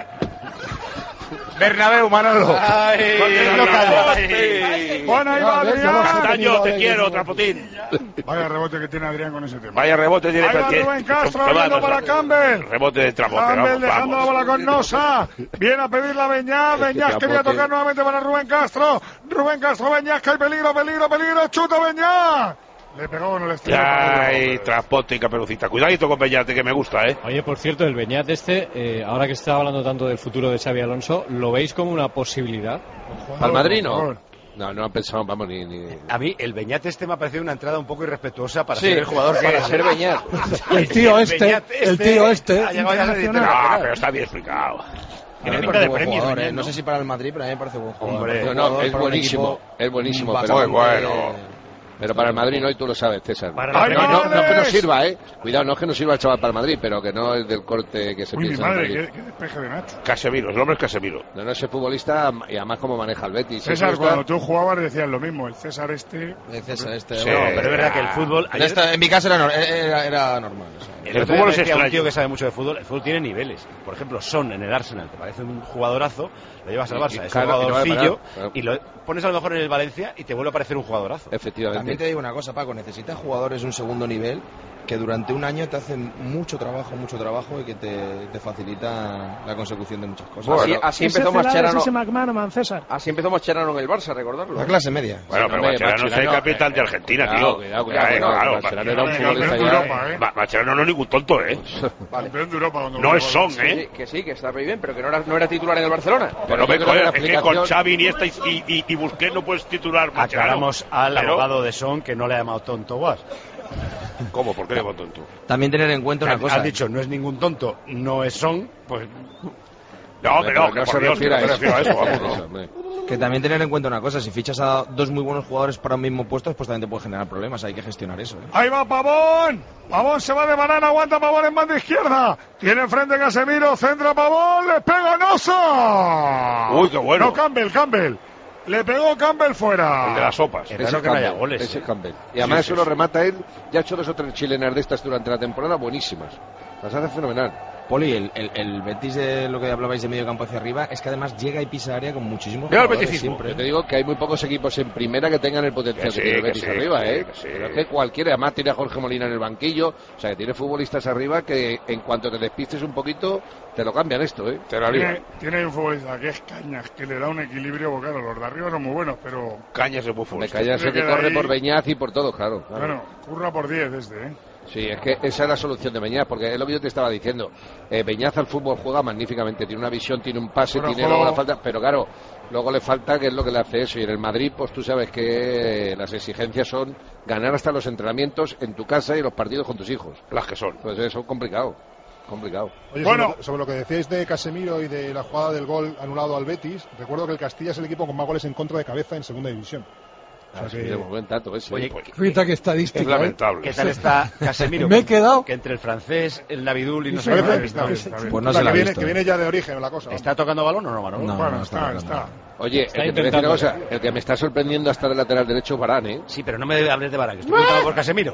Bernabéu, Manolo. Ay, no ay. Bueno, ahí va Adrián. Yo te quiero, Trapotín. Vaya rebote que tiene Adrián con ese tema. Vaya rebote tiene Ahí va Rubén Castro abriendo para Campbell. Rebote de Trapote. Campbell dejando la bola con Nosa. Viene a pedir la Beñat. Beñat quería tocar nuevamente para Rubén Castro. Rubén Castro, Beñat, que hay peligro, peligro, peligro. Chuta Beñat. Le pegó en el exterior. Ay, Traspote y Caperucita. Cuidadito con Beñate, que me gusta, ¿eh? Oye, por cierto, el Beñat este, eh, ahora que está hablando tanto del futuro de Xabi Alonso, ¿lo veis como una posibilidad? ¿Al Madrid no? No, no han pensado, vamos, ni... ni... A mí el Beñat este me ha parecido una entrada un poco irrespetuosa para Sí, ser el jugador que para es. ser Beñat. El tío este, Beñat el tío este. ha llegado ya a ser No, internacional. pero está bien explicado. Tiene pinta de premio, jugador, ¿eh? No sé si para el Madrid, pero a mí me parece buen jugador. Hombre, Parece no, un no, jugador es para un buenísimo, equipo es buenísimo, pero bastante- bueno. Pero para el Madrid no, y tú lo sabes, César. Para no, los no, no, no penales. que no sirva, ¿eh? Cuidado, no es que no sirva el chaval para el Madrid, pero que no es del corte que se Uy, mi piensa en el madre, Madrid. qué, qué despeje de Nacho. Casemiro, el hombre es Casemiro. No, no, ese futbolista, y además cómo maneja el Betis. César, Ese cuando está- tú jugabas decías lo mismo. El César este... El César este... Sí. bueno, No, pero es verdad que el fútbol. en, ayer- esta- en mi caso era, nor- era, era normal. o sea. El, El otro día fútbol me es decía un extraño. tío que sabe mucho de fútbol. El fútbol tiene niveles. Por ejemplo, Son en el Arsenal, te parece un jugadorazo, lo llevas al Y- Barça, y es un claro, y no va a jugadorcillo, parar, claro. y lo pones a lo mejor en el Valencia y te vuelve a parecer un jugadorazo. Efectivamente. También te digo una cosa, Paco, necesitas jugadores de un segundo nivel que durante un año te hacen mucho trabajo, mucho trabajo y que te, te facilita la consecución de muchas cosas. Así, así Ese empezó Celades, Mascherano. ese McManaman, César. Así empezó Mascherano en el Barça, recordarlo. La clase media. Bueno, pero hombre, Mascherano es el Mascherano, capitán de eh, Argentina, cuidado, tío. cuidado, cuidado, Eh, cuidado, claro, Mascherano era un Mascherano futbolista era ya. Europa, ¿eh? Ma- Mascherano no es ningún tonto, ¿eh? Campeón de Europa cuando No jugó es al Son, Barça. ¿eh? Sí, que sí, que está muy bien, pero que no era, no era titular en el Barcelona. Pero yo me creo que joder, la es que explicación- con Xavi, Iniesta y, y, y, y Busquets no puedes titular Mascherano. Aclaramos al Pero- abogado de Son que no le ha llamado tonto Guas. ¿Cómo? ¿Por qué le voto tonto? También tener en cuenta una Has cosa. dicho, no es ningún tonto, no es Son, pues No, pero no, que no por se Dios, que refiere no a me eso. refiero a eso, vamos, Eso, no. hombre. Que también tener en cuenta una cosa, si fichas a dos muy buenos jugadores para un mismo puesto, pues también te puede generar problemas, hay que gestionar eso. ¿eh? Ahí va Pavón. Pavón se va de banana, aguanta Pavón en banda izquierda. Tiene enfrente Casemiro, centra Pavón, le pega Nosa. Uy, qué bueno. No, Campbell, Campbell. Le pegó Campbell fuera. El de las sopas. Es Ese raro que no haya Campbell, goles. ese ¿eh? Campbell. Y además Sí, eso sí, lo sí. remata él. Ya ha hecho dos o tres chilenas de estas durante la temporada buenísimas. Las hace fenomenal. Poli, el, el, el Betis de lo que hablabais de medio campo hacia arriba es que además llega y pisa área con muchísimos Mira el jugadores beticismo. siempre. Yo te digo que hay muy pocos equipos en primera que tengan el potencial Que que, sí, tiene el que Betis sí, arriba, que ¿eh? sí, que sí. Pero es que cualquiera, además tiene a Jorge Molina en el banquillo, o sea que tiene futbolistas arriba que en cuanto te despistes un poquito, te lo cambian esto, ¿eh? Te la liga. Tiene, tiene un futbolista que es Cañas, que le da un equilibrio, porque claro, los de arriba son muy buenos, pero Cañas de bufos. Me callas creo que que corre ahí- por Beñaz y por todo, claro. claro. bueno, curra por diez desde, ¿eh? Sí, es que esa es la solución de Beñaz, porque es lo que yo te estaba diciendo. Eh, Beñaz al fútbol juega magníficamente, tiene una visión, tiene un pase, Pero tiene juego- luego la falta, pero claro, luego le falta que es lo que le hace eso. Y en el Madrid, pues tú sabes que las exigencias son ganar hasta los entrenamientos en tu casa y los partidos con tus hijos. Las que son. Pues eso es complicado, complicado. Oye, Bueno. sobre, lo, sobre lo que decíais de Casemiro y de la jugada del gol anulado al Betis, recuerdo que el Castilla es el equipo con más goles en contra de cabeza en segunda división. O sea Ah, sí, que- de buen dato ese. Oye, Pues, Fíjate qué estadística. Es ¿eh? lamentable. ¿qué tal está Casemiro? Me he quedado. Que entre el francés, el Navidul y no sé Parece- qué. Está bien, está bien, está bien. Pues no o sea, se la que, ha viene, visto, que ¿eh? viene ya de origen la cosa. ¿Está tocando balón o no, Manolo? No, bueno, no está, está, está. Oye, Está el que, te voy a decir una intentando. cosa, el que me está sorprendiendo hasta el lateral derecho es Varane, ¿eh? Sí, pero no me hables de Varane, que estoy preguntando por Casemiro.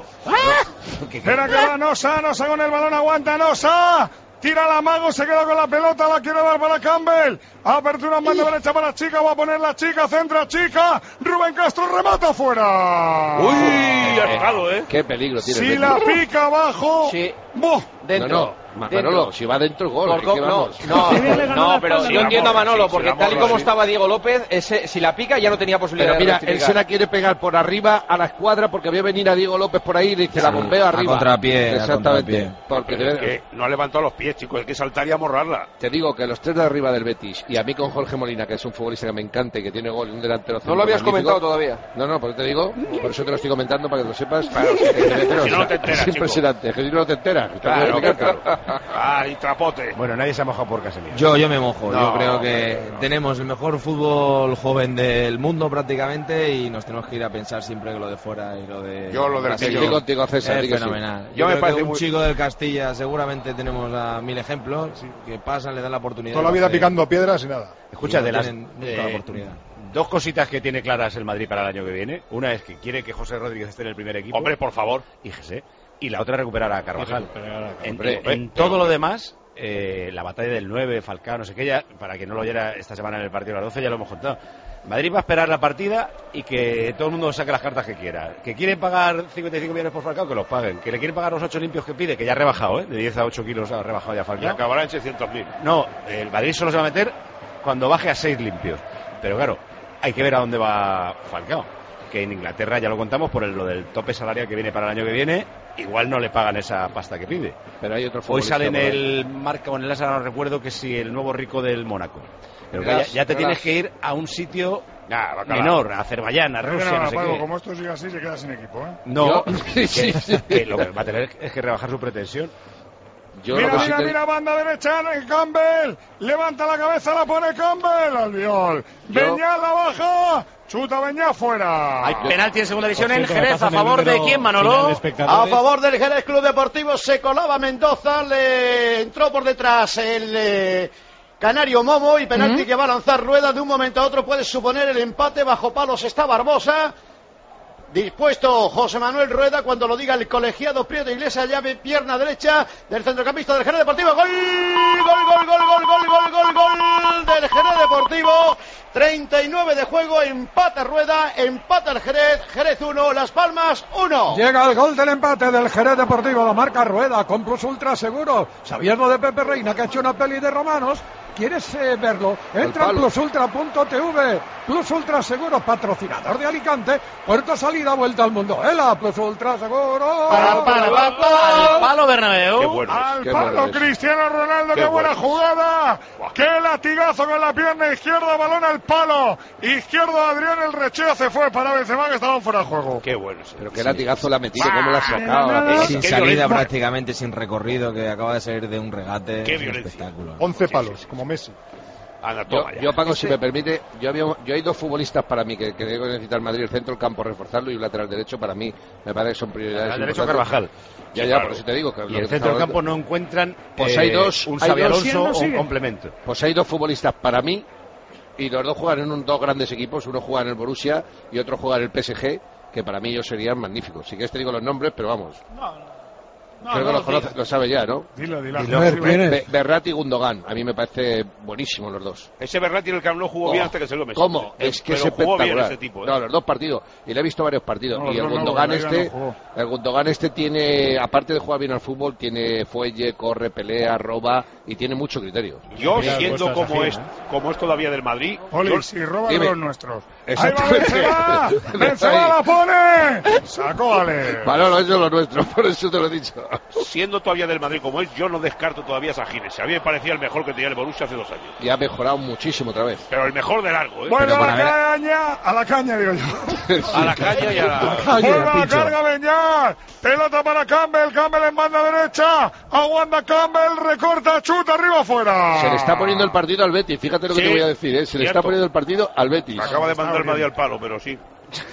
¿Qué- Espera que va Nosa, Nosa con el balón, aguanta Nosa. Tira la mago, se queda con la pelota, la quiere dar para Campbell. Apertura en banda derecha para Chica, va a poner la Chica, centra Chica. Rubén Castro remata fuera. Uy, ha tocado, ¿eh? Qué peligro tiene el Si Betis. la pica abajo. Sí, ¡buh! dentro. No, no, Ma- dentro. Manolo, si va dentro gol, Por ¿qué co- no, vamos? no, Qué bien le ganó no, la pero espalda. yo entiendo a Manolo, Sí, porque sí, tal y la como morra, sí. estaba Diego López, ese, si la pica ya no tenía posibilidad Pero mira, de él se la quiere pegar por arriba a la escuadra porque vio venir a Diego López por ahí y dice, la Sí, bombeo a arriba. contrapié, a Exactamente. contrapié. Porque Pero es te, que no ha levantado los pies, chicos. Hay que saltar y amorrarla. te digo que los tres de arriba del Betis y a mí con Jorge Molina, que es un futbolista que me encanta y que tiene gol y un delantero No centro lo habías magnífico. comentado todavía. No, no, por eso te digo, por eso te lo estoy comentando para que lo sepas. Claro, Eh, si no, no te enteras, Es chico. impresionante, es que si no te enteras. te Claro, voy a explicar. claro. Ay, trapote. Bueno, nadie se ha mojado por Casemiro. Yo, yo me mojo. No, yo creo que no. tenemos el mejor fútbol joven del mundo prácticamente y nos tenemos que ir a pensar siempre que lo de fuera y lo de Yo lo del Brasil Bello. Estoy contigo, César, es di que sí. fenomenal. Yo Yo, me creo parece que un muy- chico del Castilla seguramente tenemos a mil ejemplos que pasan, le dan la oportunidad. Toda la y vida hace- picando piedras y nada. Escucha, y no de las tienen nunca eh, la oportunidad. dos cositas que tiene claras el Madrid para el año que viene. Una es que quiere que José Rodríguez esté en el primer equipo. Hombre, por favor. Y José. Y la otra recuperar a Carvajal. En, Hombre, en- en todo lo demás, eh, la batalla del nueve, Falcao, no sé qué, ya, para que no lo oyera esta semana en el partido de las doce, ya lo hemos contado. Madrid va a esperar la partida y que todo el mundo saque las cartas que quiera. Que quieren pagar cincuenta y cinco millones por Falcao, que los paguen. Que le quieren pagar los ocho limpios que pide, que ya ha rebajado, ¿eh? De diez a ocho kilos ha rebajado ya Y Falcao. acabará en seiscientos mil. No, el Madrid solo se va a meter cuando baje a seis limpios. Pero claro, hay que ver a dónde va Falcao. que en Inglaterra, ya lo contamos, por el, lo del tope salarial que viene para el año que viene, igual no le pagan esa pasta que pide. Pero hay otro Hoy futbolista sale en por ahí. el marca o en el Asa, no recuerdo que si el nuevo rico del Mónaco. Pero que ya, Verás, ya te verás. tienes que ir a un sitio Ya, bacalao. menor, a Azerbaiyán, a Creo que Rusia, no, no sé Paco, qué. como esto sigue así, se queda sin equipo, ¿eh? No, Yo- que, sí, sí. que lo que va a tener es que rebajar su pretensión. Yo mira, lo que sí mira, te- mira, banda derecha, Campbell, levanta la cabeza, la pone Campbell, Albiol, Yo- Beñat la baja, chuta Beñat fuera. Hay penalti en segunda división Por en cierto, me Jerez, a pasan el favor de número quién, final Manolo. de A espectadores. favor del Jerez Club Deportivo se colaba Mendoza, le entró por detrás el eh, Canario Momo y penalti que va a lanzar Rueda. De un momento a otro puede suponer el empate. Bajo palos está Barbosa. Dispuesto José Manuel Rueda cuando lo diga el colegiado Prieto Iglesias. Llave pierna derecha del centrocampista del Jerez Deportivo. Gol, gol, gol, gol, gol, gol, gol, gol, gol del Jerez Deportivo. treinta y nueve de juego, empata Rueda, empata el Jerez. Jerez uno, Las Palmas uno. Llega el gol del empate del Jerez Deportivo, la marca Rueda, con Plus Ultra Seguro. Sabiendo de Pepe Reina, que ha hecho una peli de romanos. ¿Quieres eh, verlo? Entra en plusultra punto t v. Plus Ultra Seguro, patrocinador de Alicante. Puerta, salida, vuelta al mundo. ¡Ela! Plus Ultra Seguro. Al palo Bernabéu. Qué bueno. Al Qué palo bueno es. Cristiano Ronaldo, Qué qué, buena bueno. jugada. Qué latigazo con la pierna izquierda, balón al palo. Izquierdo Adrián, el recheo se fue para Benzema, que estaban fuera de juego. Qué bueno. Sí. Pero qué latigazo la ha metido, cómo la ha sacado. nada. la pelota. Sin Qué salida violencia. prácticamente, sin recorrido, que acaba de salir de un regate. Qué Es un violencia. espectáculo. once palos, como Messi. Anda, Yo, toma ya. yo Paco, si me permite, yo, había, yo hay dos futbolistas para mí que, que debo necesitar Madrid, el centro del campo, reforzarlo, y un lateral derecho para mí, me parece que son prioridades. Al derecho importantes. Carvajal. Ya, Sí, ya, claro. por eso te digo. Que Y lo el que centro del estamos campo hablando- no encuentran Pues eh, hay dos, un hay Xabi dos. Alonso ¿Quién no o un sigue? complemento. Pues hay dos futbolistas para mí, y los dos juegan en un, dos grandes equipos, uno juega en el Borussia y otro juega en el P S G, que para mí ellos serían magníficos. Si quieres te digo los nombres, pero vamos. No, Creo no, que los dilo. conoces, lo sabes ya, ¿no? Dilo, dilo. A ver, ¿quién es? Be- Berratti y Gundogan, a mí me parece buenísimos los dos. Ese Berratti en el Camp Nou jugó Oh, bien hasta que se lo metió. ¿Cómo? Es que es Pero jugó bien espectacular. ese tipo, ¿eh? No, los dos partidos. Y le he visto varios partidos. No, y el no, no, Gundogan no, no, este, no jugó. el Gundogan este tiene, aparte de jugar bien al fútbol, tiene fuelle, corre, pelea, roba y tiene mucho criterio. Yo, Mira, siendo cosas como así, es, ¿eh? como es todavía del Madrid, Oli, yo- si roban Dime. los nuestros. Ahí va Exactamente. Benzema. Benzema la pone. Sacó, Ale. Manolo, eso es lo nuestro, por eso te lo he dicho. siendo todavía del Madrid como es, yo no descarto todavía a Sajines. A mí me parecía el mejor que tenía el Borussia hace dos años. Y ha mejorado muchísimo otra vez. Pero el mejor de largo, ¿eh? Bueno, Pero a para la ver- caña, a la caña digo yo. A la caña y a la... Vuelve a la carga Beñat. Pelota para Campbell. Campbell en banda derecha. Aguanta Campbell. Recorta, chuta, arriba afuera. Se le está poniendo el partido al Betis, fíjate lo que Sí, te voy a decir, ¿eh? Se le está cierto. poniendo el partido al Betis. Acaba de mandar el Madrid al palo, pero sí.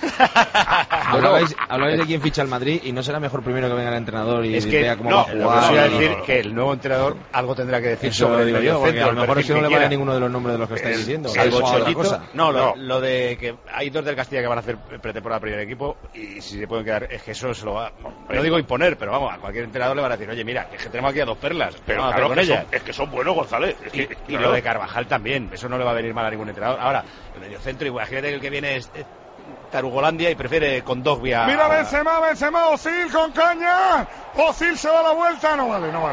Hablabais, hablabais de quién ficha el Madrid y no será mejor primero que venga el entrenador y Es que vea cómo no, va a Lo que jugar. os iba a y- decir que el nuevo entrenador algo tendrá que decir Eso sobre lo digo el yo, porque mediocentro, a lo el mejor es perfil que no le que vale quiera. ninguno de los nombres de los que estáis diciendo. El Salvo otra Bochotito- cosa. no, lo, No. lo de que hay dos del Castilla que van a hacer pretemporada primer equipo y si se pueden quedar, es que eso se lo va, no digo imponer, pero vamos, a cualquier entrenador le van a decir, oye, mira, es que tenemos aquí a dos perlas, Pero vamos a claro hacer que con son, ellas. es que son buenos, González. Es que, Y, y claro. lo de Carvajal también, eso no le va a venir mal a ningún entrenador. Ahora, el mediocentro, imagínate que el que viene es, es Tarugolandia y prefiere con Dogbia. Mira Benzema, Benzema, Ozil con caña. Ozil se da la vuelta. No vale, no vale.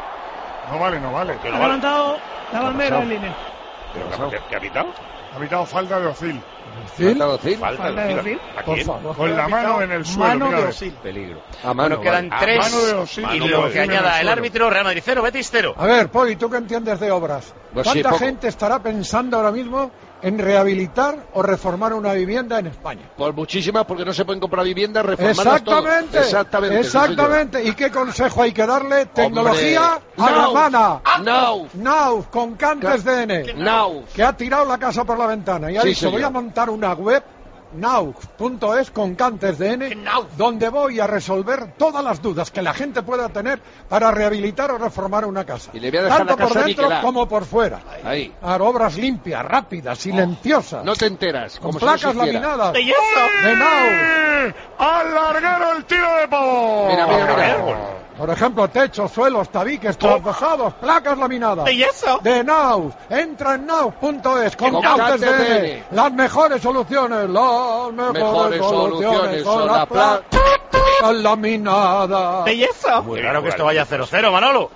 No vale, no vale. Que Ha no vale. levantado la bandera pasado? en línea. Pero, ¿qué, qué ha pitado? Ha pitado falta de Ozil. ¿Sil? Ozil? Falta, Falta de de Ozil. ¿A Por quién? favor. Con la mano en el suelo. Mano mira, de ve. Ozil. Peligro. A mano, Bueno, quedan vale. tres A mano de Ozil. y Mano lo de que Ozil en añada el el suelo. árbitro, Real Madrid cero, Betis cero. A ver, Poi, ¿tú qué entiendes de obras? Pues sí, ¿Cuánta poco. gente estará pensando ahora mismo en rehabilitar o reformar una vivienda en España? Pues muchísimas, porque no se pueden comprar viviendas, reformarlas todo. Exactamente, Exactamente. sí, exactamente. ¿Y qué consejo hay que darle? Tecnología Hombre. a la Now. mano. Now. Now, con Cantes D N. señor. Now. Que ha tirado la casa por la ventana y ha Sí, dicho, señor. voy a montar una web now punto es con Cantes D N, donde voy a resolver todas las dudas que la gente pueda tener para rehabilitar o reformar una casa. Y le voy a dejar Tanto la casa por dentro niquelada. como por fuera. Ahí. Claro, obras limpias, rápidas, silenciosas. No te enteras. con Como si no placas se hiciera. laminadas. ¡De yeso! De now. Al larguero el tiro de pavo. Mira, mira, mira. Por ejemplo, techos, suelos, tabiques, trasvasados, placas laminadas. ¡De yeso! De Now. Entra en now punto es con Con Cantes Cantes D D N. N. Las mejores soluciones. Las mejores, Mejores soluciones. soluciones Son son las las pla- placas laminadas. ¡De yeso! Muy raro que esto vaya cero cero, Manolo.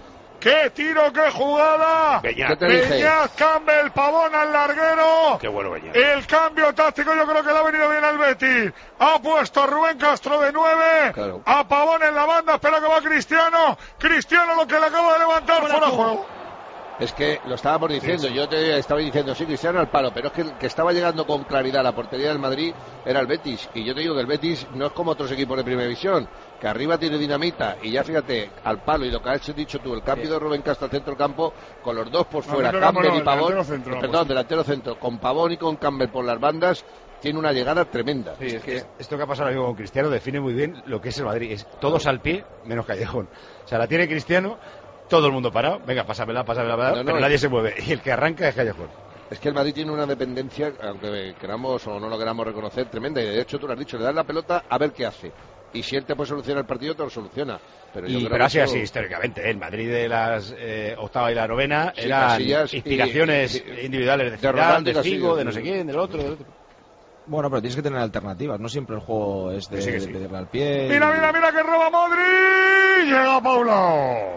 ¡Qué tiro, qué jugada! Beñat. Beñat, Campbell, Pavón al larguero. Qué bueno Beñat. El cambio táctico yo creo que le ha venido bien al Betis. Ha puesto a Rubén Castro de nueve. Claro. A Pavón en la banda. Espera que va Cristiano. Cristiano lo que le acaba de levantar fuera de juego. Es que lo estábamos diciendo, yo te estaba diciendo, sí, Cristiano al palo, pero es que el que estaba llegando con claridad a la portería del Madrid era el Betis. Y yo te digo que el Betis no es como otros equipos de primera división, que arriba tiene dinamita y ya fíjate, al palo, y lo que has dicho tú, el cambio de Rubén Castro al centro del campo, con los dos por fuera, no, Campbell no, y Pavón, delantero centro, perdón, vamos. delantero centro, con Pavón y con Campbell por las bandas, tiene una llegada tremenda. Sí, es que esto que ha pasado ahora mismo con Cristiano define muy bien lo que es el Madrid. Es todos al pie, menos Callejón. O sea, la tiene Cristiano, todo el mundo parado. Venga, pásamela, pásamela, pásamela, No, no, pero es- nadie se mueve. Y el que arranca es Callejón. Es que el Madrid tiene una dependencia, aunque queramos o no lo queramos reconocer, tremenda. Y de hecho, tú lo has dicho, le das la pelota a ver qué hace. Y si él te puede solucionar el partido, te lo soluciona. Pero, yo Y, creo pero que ha sido eso- así históricamente. ¿eh? El Madrid de las eh, octava y la novena Sí, eran Casillas y- inspiraciones y- y- individuales de de Zidane, Ronaldo y de Figo, Casillas, de no sí. sé quién, del otro, del otro. Bueno, pero tienes que tener alternativas. No siempre el juego es de, Sí, que de sí. pedirle al pie. Mira, y- mira, mira que roba Modric. Llega Paulao.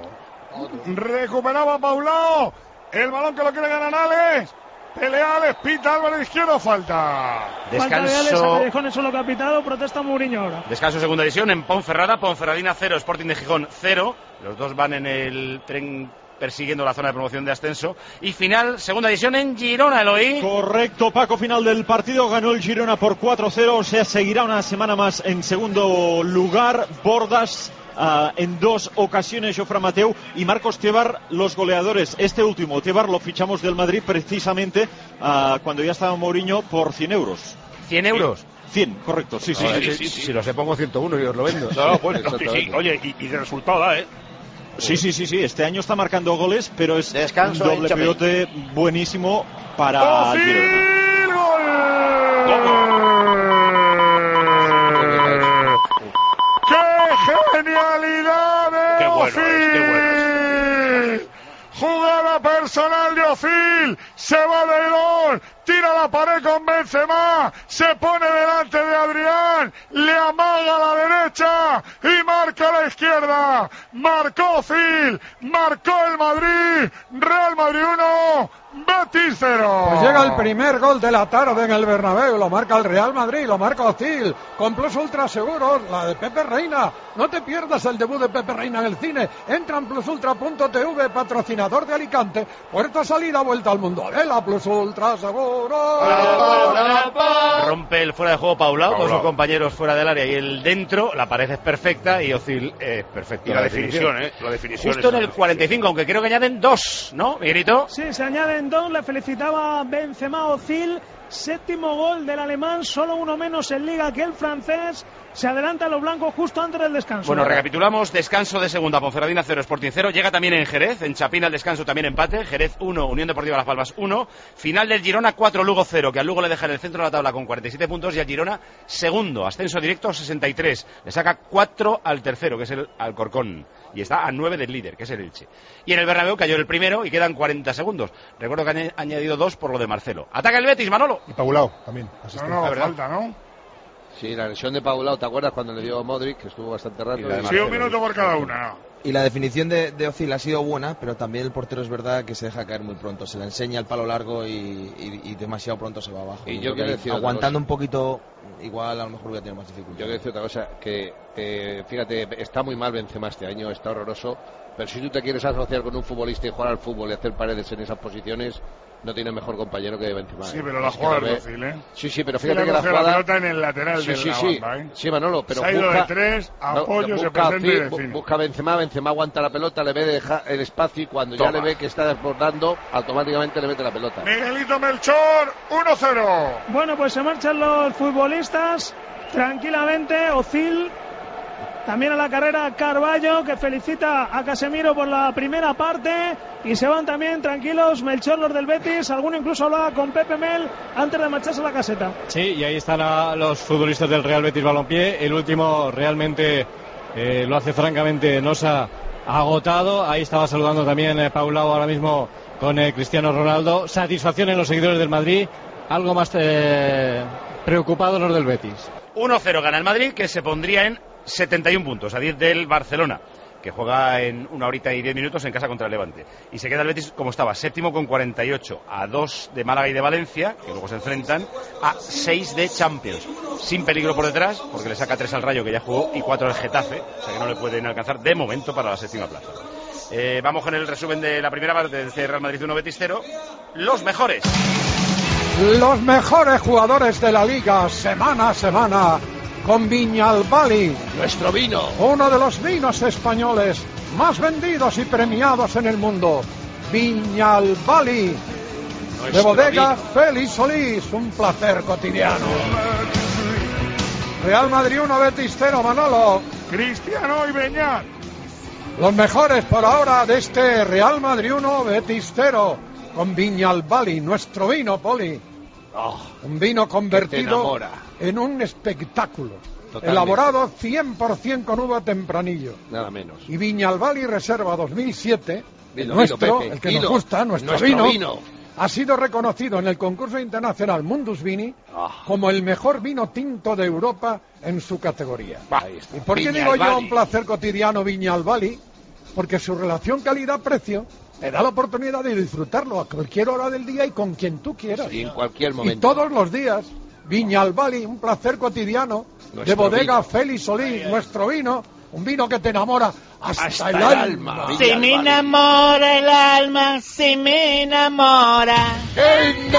Recuperaba Paulao. El balón que lo quiere ganar Alex. Pelea Alex, pita Álvaro izquierdo, falta. Falta de Alex, a Descanso, Callejón es solo capitado, protesta Mourinho ahora. descanso segunda división en Ponferrada, Ponferradina cero, Sporting de Gijón cero. Los dos van en el tren persiguiendo la zona de promoción de ascenso. Y final, segunda división en Girona, Eloy. Correcto, Paco, final del partido, ganó el Girona por cuatro cero, o sea, seguirá una semana más en segundo lugar. Bordas ah, en dos ocasiones, Jofre Mateu y Marcos Tebar, los goleadores. Este último, Tebar, lo fichamos del Madrid precisamente ah, cuando ya estaba Mourinho por cien euros. ¿cien euros? cien, correcto, sí, sí. No, sí, si, si- si los he pongo ciento uno y os lo vendo. No, pues, sí, sí. Oye, y, y de resultado da, ¿eh? Sí, sí, sí, sí, este año está marcando goles, pero es Descanso un en doble Chapel. pivote buenísimo para el Girona. ¡Qué genialidad de Qué bueno es, qué bueno Ozil! Jugada personal de Ozil, se va de gol, tira la pared con Benzema, se pone delante de Adrián, le amaga a la derecha y marca a la izquierda. Marcó Ozil, marcó el Madrid, Real Madrid uno, Betis cero. Pues llega el primer gol de la tarde en el Bernabéu, lo marca el Real Madrid, lo marca Ozil, con Plus Ultra Seguros, la de Pepe Reina. No te pierdas el debut de Pepe Reina en el cine. Entra en plus ultra punto t v, patrocinador de Alicante. Puerta salida, vuelta al mundo de la Plus Ultra Seguros. Rompe el fuera de juego Paulao, con Paulao. sus compañeros fuera del área y el dentro. La pared es perfecta y Ozil es perfecto. Y la definición, ¿eh? La definición Justo es en una el cuarenta y cinco, aunque creo que añaden dos, ¿no, Miguelito? Sí, se añaden dos, le felicitaba Benzema a Ozil, séptimo gol del alemán, solo uno menos en liga que el francés, se adelanta a los blancos justo antes del descanso. Bueno, recapitulamos, descanso de segunda, Ponferradina cero, Sporting cero, llega también en Jerez, en Chapín al descanso también empate, Jerez uno, Unión Deportiva Las Palmas uno, final del Girona cuatro, Lugo cero, que al Lugo le deja en el centro de la tabla con cuarenta y siete puntos y al Girona segundo, ascenso directo sesenta y tres, le saca cuatro al tercero, que es el Alcorcón, y está a nueve del líder, que es el Elche. Y en el Bernabéu cayó el primero y quedan cuarenta segundos, recuerdo que han añadido dos por lo de Marcelo. Ataca el Betis, Manolo. Y Paulao también. No, asistente. no, La verdad. falta, ¿no? Sí, la lesión de Paulao, ¿te acuerdas cuando le dio a Modric, que estuvo bastante rato? Y la de y- Sí, un minuto por cada una. Y la definición de, de Ozil ha sido buena, pero también el portero es verdad que se deja caer muy pronto. Se le enseña el palo largo y, y- y demasiado pronto se va abajo. Y yo creo que quiero ahí, decir otra aguantando cosa. un poquito, igual a lo mejor voy a tener más Yo dificultades. quiero decir otra cosa, que eh, fíjate, está muy mal Benzema este año, está horroroso, pero si tú te quieres asociar con un futbolista y jugar al fútbol y hacer paredes en esas posiciones, no tiene mejor compañero que Benzema. Sí, ¿eh? pero la Es que jugada lo es ve- de Ozil, ¿eh? Sí, sí, pero Sí, fíjate le que la coge la jugada... pelota en el lateral sí, de sí, la sí, banda, ¿eh? sí, Manolo, pero Se ha ido busca... de tres, no, apoyo, se busca, presenta y Ozil, define. busca a Benzema, Benzema aguanta la pelota, le ve deja el espacio y cuando ya Toma. le ve que está desbordando, automáticamente le mete la pelota. Miguelito Melchor, uno cero. Bueno, pues se marchan los futbolistas tranquilamente. Ozil, también a la carrera Carballo, que felicita a Casemiro por la primera parte, y se van también tranquilos Melchor, los del Betis. Alguno incluso hablaba con Pepe Mel antes de marcharse a la caseta. Sí, y ahí están a los futbolistas del Real Betis Balompié. El último realmente eh, lo hace francamente Nosa agotado. Ahí estaba saludando también eh, Paulao ahora mismo con eh, Cristiano Ronaldo. Satisfacción en los seguidores del Madrid. Algo más eh, preocupados los del Betis. uno cero gana el Madrid, que se pondría en setenta y uno puntos, a diez del Barcelona, que que juega en una horita y diez minutos en casa contra el Levante. Y se queda el Betis como estaba, séptimo con cuarenta y ocho, a dos de Málaga y de Valencia, que luego se enfrentan, a seis de Champions. Sin peligro por detrás, porque le saca tres al Rayo, que ya jugó, y cuatro al Getafe, o sea que no le pueden alcanzar de momento para la séptima plaza. Eh, vamos con el resumen de la primera parte del Real Madrid uno Betis cero. Los mejores. Los mejores jugadores de la Liga, semana a semana, con Viñalbali. Nuestro vino. Uno de los vinos españoles más vendidos y premiados en el mundo. Viñalbali. De bodega vino. Félix Solís, un placer cotidiano. Real Madrid uno Betis cero, Manolo. Cristiano y Beñat. Los mejores por ahora de este Real Madrid uno Betis cero, con Viñalbali, nuestro vino, Poli. Oh, un vino convertido en un espectáculo. Totalmente. Elaborado cien por ciento con uva tempranillo. Nada menos. Y Viñalbali Reserva dos mil siete, vino, el nuestro, vino, el que vino, nos gusta, nuestro, nuestro vino, vino, ha sido reconocido en el concurso internacional Mundus Vini oh. como el mejor vino tinto de Europa en su categoría. ¿Y por qué digo yo un placer cotidiano Viñalbali? Porque su relación calidad-precio te da la oportunidad de disfrutarlo a cualquier hora del día y con quien tú quieras. Y en cualquier momento. Y todos los días. Viñalbali, un placer cotidiano. Nuestro de bodega vino. Félix Solís, nuestro vino. Un vino que te enamora hasta, hasta el, el alma. alma. Se me enamora el alma, se me enamora. ¡El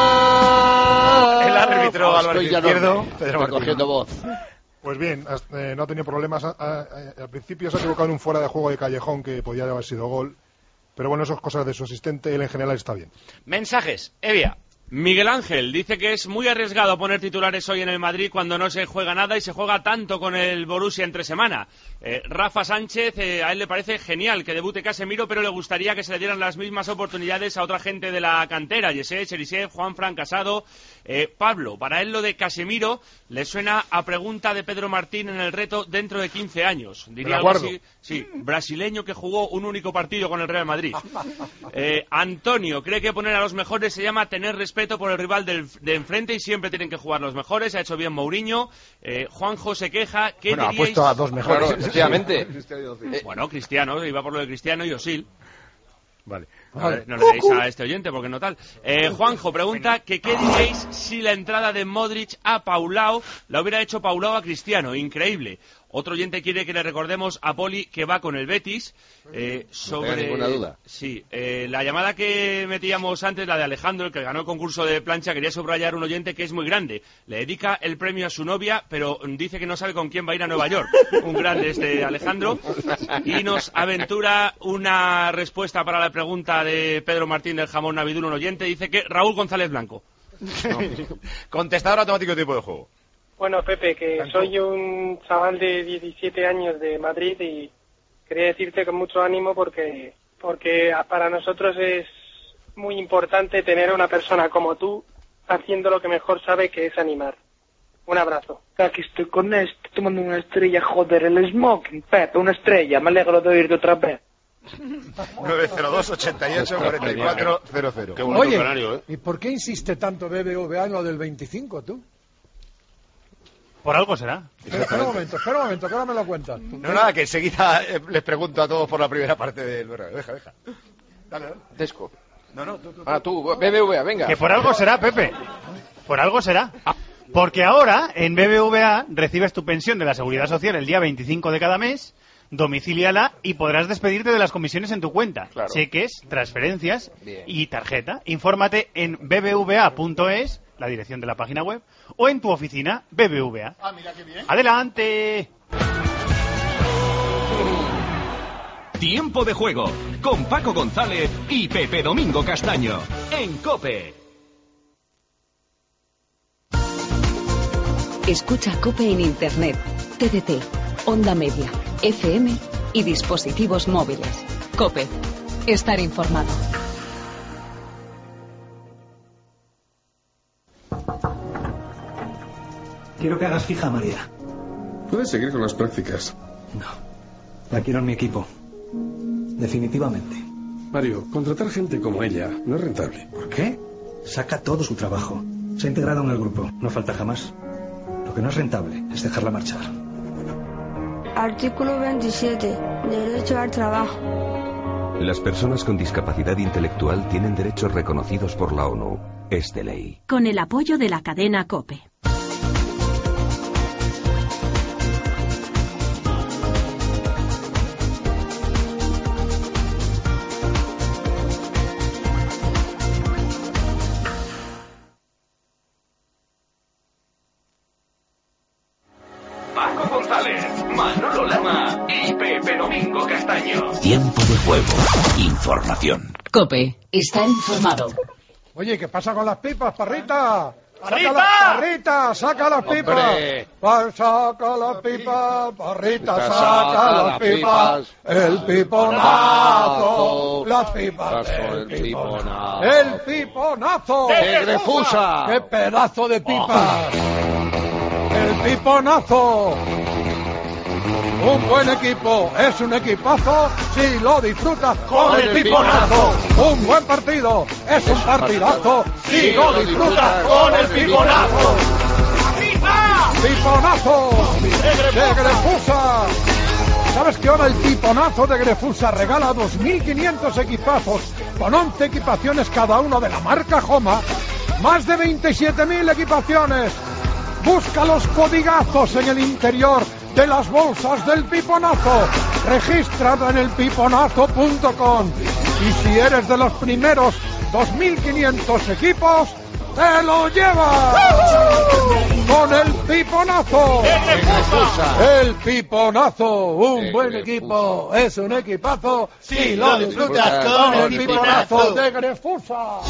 no! El árbitro Álvaro Izquierdo, Pedro Martín. Cogiendo voz. Pues bien, eh, no ha tenido problemas. A, a, a, al principio se ha equivocado en un fuera de juego de Callejón que podía haber sido gol. Pero bueno, eso es cosas de su asistente. Él en general está bien. Mensajes, Evia. Miguel Ángel dice que es muy arriesgado poner titulares hoy en el Madrid cuando no se juega nada y se juega tanto con el Borussia entre semana. Eh, Rafa Sánchez, eh, a él le parece genial que debute Casemiro, pero le gustaría que se le dieran las mismas oportunidades a otra gente de la cantera. Jesse, Cherisev, Juanfran, Casado. Eh, Pablo, para él lo de Casemiro le suena a pregunta de Pedro Martín en el reto dentro de quince años. Diría algo así, sí, brasileño que jugó un único partido con el Real Madrid. Eh, Antonio cree que poner a los mejores se llama tener respeto por el rival del, de enfrente y siempre tienen que jugar los mejores. Ha hecho bien Mourinho. Eh, Juanjo se queja. ¿Qué bueno, diríais? ha puesto a dos mejores. Claro, efectivamente. eh, bueno, Cristiano, iba por lo de Cristiano y Osil. Vale. A ver, no le deis a este oyente porque no tal. Eh, Juanjo pregunta que qué diréis si la entrada de Modric a Paulao la hubiera hecho Paulao a Cristiano. Increíble. Otro oyente quiere que le recordemos a Poli que va con el Betis. Eh, sobre... No tenga ninguna duda. Sí, eh, la llamada que metíamos antes, la de Alejandro, el que ganó el concurso de plancha, quería subrayar un oyente que es muy grande. Le dedica el premio a su novia, pero dice que no sabe con quién va a ir a Nueva York. Un grande este Alejandro. Y nos aventura una respuesta para la pregunta de Pedro Martín del Jamón Navidul, un oyente. Dice que Raúl González Blanco. No. Contestador automático de tipo de juego. Bueno, Pepe, que soy un chaval de diecisiete años de Madrid y quería decirte con mucho ánimo porque porque para nosotros es muy importante tener a una persona como tú haciendo lo que mejor sabe, que es animar. Un abrazo. Aquí estoy con este, tomando una estrella, joder, el smoking, Pepe, una estrella, me alegro de oírte otra vez. nueve cero dos, ochenta y ocho, cuarenta y cuatro, cero cero. Qué bonito. Oye, canario, ¿eh? ¿Y por qué insiste tanto B B V A en lo del veinticinco, tú? Por algo será. Espera, espera un momento, espera un momento, que ahora me lo cuentas. No, nada, que enseguida eh, les pregunto a todos por la primera parte del... Deja, deja. Dale, dale. Tesco. No, no, tú, tú, tú. Ah, tú, B B V A, venga. Que por algo será, Pepe. Por algo será. Porque ahora, en B B V A, recibes tu pensión de la Seguridad Social el día veinticinco de cada mes, domicíliala y podrás despedirte de las comisiones en tu cuenta. Claro. Cheques, transferencias Bien. y tarjeta. Infórmate en b b v a punto es, la dirección de la página web, o en tu oficina B B V A. Ah, mira qué bien. ¡Adelante! Tiempo de juego con Paco González y Pepe Domingo Castaño en COPE. Escucha COPE en Internet, T D T, Onda Media, F M y dispositivos móviles. COPE. Estar informado. Quiero que hagas fija a María. Puedes seguir con las prácticas. No. La quiero en mi equipo. Definitivamente. Mario, contratar gente como ella no es rentable. ¿Por qué? Saca todo su trabajo. Se ha integrado en el grupo. No falta jamás. Lo que no es rentable es dejarla marchar. Artículo veintisiete. Derecho al trabajo. Las personas con discapacidad intelectual tienen derechos reconocidos por la ONU. Es de ley. Con el apoyo de la cadena COPE. Paco González, Manolo Lama y Pepe Domingo Castaño. Tiempo de juego. Información. COPE. Está informado. Oye, ¿qué pasa con las pipas, Parrita? ¡Parrita! ¡Saca las Parrita! ¡Saca las pipas! ¡Hombre! Pa- ¡Saca las pipas! ¡Parrita, Saca saca las las pipas! pipas. ¡El piponazo! ¡Las pipas El del piponazo. ¡El piponazo! ¡De Grefusa! ¡Qué pedazo de pipas! ¡El piponazo! Un buen equipo es un equipazo si lo disfrutas con el piponazo. Un buen partido es un partidazo si lo disfrutas con el piponazo. ¡Piponazo de Grefusa! ¿Sabes que ahora el piponazo de Grefusa regala dos mil quinientos equipazos con once equipaciones cada uno de la marca Joma? ¡Más de veintisiete mil equipaciones! Busca los codigazos en el interior de las bolsas del piponazo. Regístrate en el piponazo punto com. Y si eres de los primeros dos mil quinientos equipos, ¡te lo llevas! ¡Con el piponazo! El piponazo, un buen equipo, es un equipazo si lo disfrutas con el piponazo de Grefusa.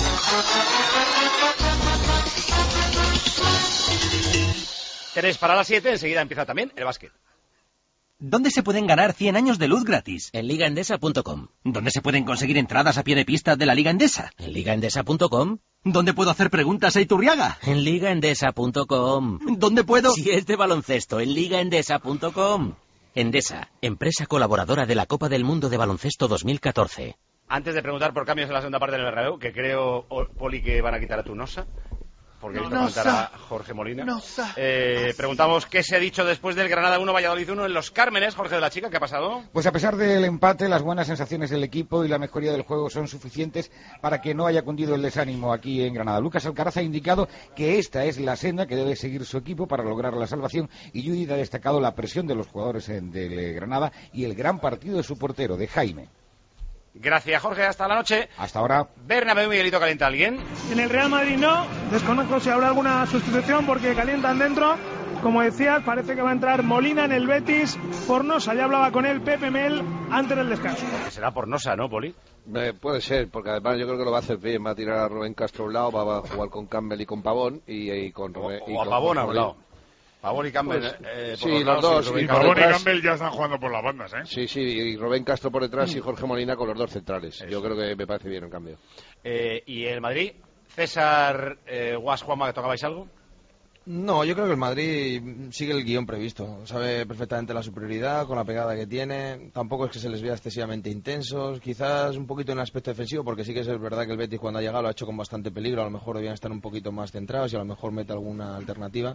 Tenéis para las siete, enseguida empieza también el básquet. ¿Dónde se pueden ganar cien años de luz gratis? En liga endesa punto com. ¿Dónde se pueden conseguir entradas a pie de pista de la Liga Endesa? En liga endesa punto com. ¿Dónde puedo hacer preguntas a Iturriaga? En liga endesa punto com. ¿Dónde puedo...? Si es de baloncesto, en liga endesa punto com. Endesa, empresa colaboradora de la Copa del Mundo de Baloncesto dos mil catorce. Antes de preguntar por cambios en la segunda parte del Bernabéu, que creo, o- Poli, que van a quitar a tu Nosa, porque he visto Nosa. preguntar a Jorge Molina. Nosa. Eh, preguntamos qué se ha dicho después del Granada uno, Valladolid uno en Los Cármenes. Jorge de la Chica, ¿qué ha pasado? Pues a pesar del empate, las buenas sensaciones del equipo y la mejoría del juego son suficientes para que no haya cundido el desánimo aquí en Granada. Lucas Alcaraz ha indicado que esta es la senda que debe seguir su equipo para lograr la salvación y Judith ha destacado la presión de los jugadores en- del eh, Granada y el gran partido de su portero, de Jaime. Gracias, Jorge. Hasta la noche. Hasta ahora. Bernabéu, Miguelito, ¿calienta alguien? En el Real Madrid no, desconozco si habrá alguna sustitución porque calientan dentro. Como decías, parece que va a entrar Molina en el Betis por Nosa. Ya hablaba con él Pepe Mel antes del descanso. Que será por Nosa, ¿no, Poli? Eh, puede ser, porque además yo creo que lo va a hacer bien. Va a tirar a Rubén Castro a un lado, va a jugar con Campbell y con Pavón y, y con Rubén. y O a con Pavón a un Molina. lado. Pavón y Campbell. Pues, eh, por sí, los los lados, dos. Rubén Y Castro Pavón y detrás. Campbell ya están jugando por las bandas, ¿eh? Sí, sí, y Rubén Castro por detrás y Jorge Molina con los dos centrales. Yo creo que me parece bien el cambio. Eh, y el Madrid, César, eh, Guas, Juanma, ¿tocabais algo? No, yo creo que el Madrid sigue el guión previsto. Sabe perfectamente la superioridad con la pegada que tiene. Tampoco es que se les vea excesivamente intensos. Quizás un poquito en el aspecto defensivo, porque sí que es verdad que el Betis cuando ha llegado lo ha hecho con bastante peligro. A lo mejor debían estar un poquito más centrados y a lo mejor mete alguna alternativa.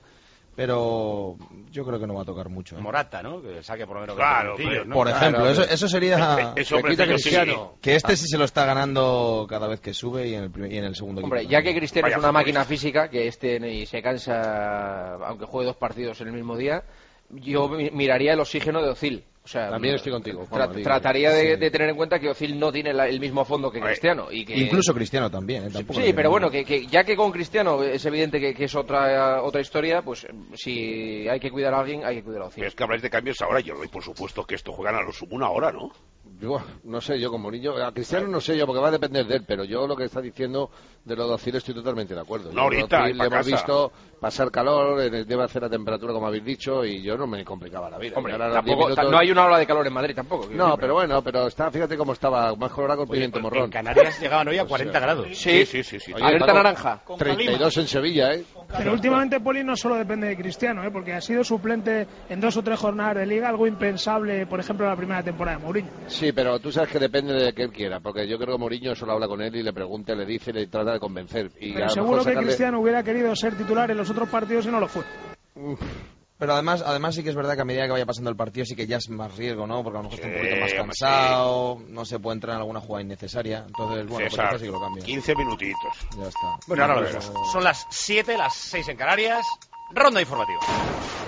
Pero yo creo que no va a tocar mucho. ¿eh? Morata, ¿no? Que saque por lo menos Claro, veinte minutillos, ¿no? Por ejemplo, Claro, eso, que- eso sería... Eso que quita preciso, Cristiano. sí. Que este sí se lo está ganando cada vez que sube y en el, primer- y en el segundo Hombre, equipo ya también. que Cristiano Vaya es una futbolista. máquina física, que este ni se cansa, aunque juegue dos partidos en el mismo día, yo mi- miraría el oxígeno de Ozil. O sea, También estoy contigo, tra- Juanma, digo. trataría de, Sí. de tener en cuenta que Ozil no tiene la- el mismo fondo que Cristiano. Y que, Incluso Cristiano también. ¿eh? Tampoco Sí, le- pero bueno, que, que ya que con Cristiano es evidente que, que es otra otra historia, pues si hay que cuidar a alguien, hay que cuidar a Ozil. Pero es que habláis de cambios ahora, yo doy por supuesto que esto juegan a lo sumo una hora, ¿no? Yo, no sé, yo como niño, a Cristiano no sé yo, porque va a depender de él, pero yo lo que está diciendo de lo de Ozil estoy totalmente de acuerdo. Una Yo, horita, Ozil y le pa' hemos casa. visto pasar calor, eh, debe hacer la temperatura como habéis dicho, y yo no me complicaba la vida. Hombre, Y ahora a los diez tampoco, minutos- no hay una ola de calor en Madrid tampoco. quiero No, decir, pero bueno, pero está, fíjate cómo estaba, más colorado con pimiento Oye, morrón. En Canarias llegaban hoy a O sea, cuarenta grados. Sí, sí, sí. sí. Oye, alerta Paco, naranja. treinta y dos en Sevilla, ¿eh? Pero últimamente Poli no solo depende de Cristiano, ¿eh? Porque ha sido suplente en dos o tres jornadas de liga, algo impensable, por ejemplo, en la primera temporada de Mourinho. Sí, pero tú sabes que depende de que él quiera, porque yo creo que Mourinho solo habla con él y le pregunta, le dice, le trata de convencer. Y a Pero lo seguro mejor que sacarle- Cristiano hubiera querido ser titular en los otros partidos y no lo fue. Uf, Pero además, además sí que es verdad que a medida que vaya pasando el partido sí que ya es más riesgo, ¿no? Porque a lo mejor está un poquito más cansado, sí. no se puede entrar en alguna jugada innecesaria. Entonces, bueno, César, pues sí que lo cambia. quince minutitos. Ya está. Bueno, ahora lo verás. Son las siete, las seis en Canarias. Ronda informativa.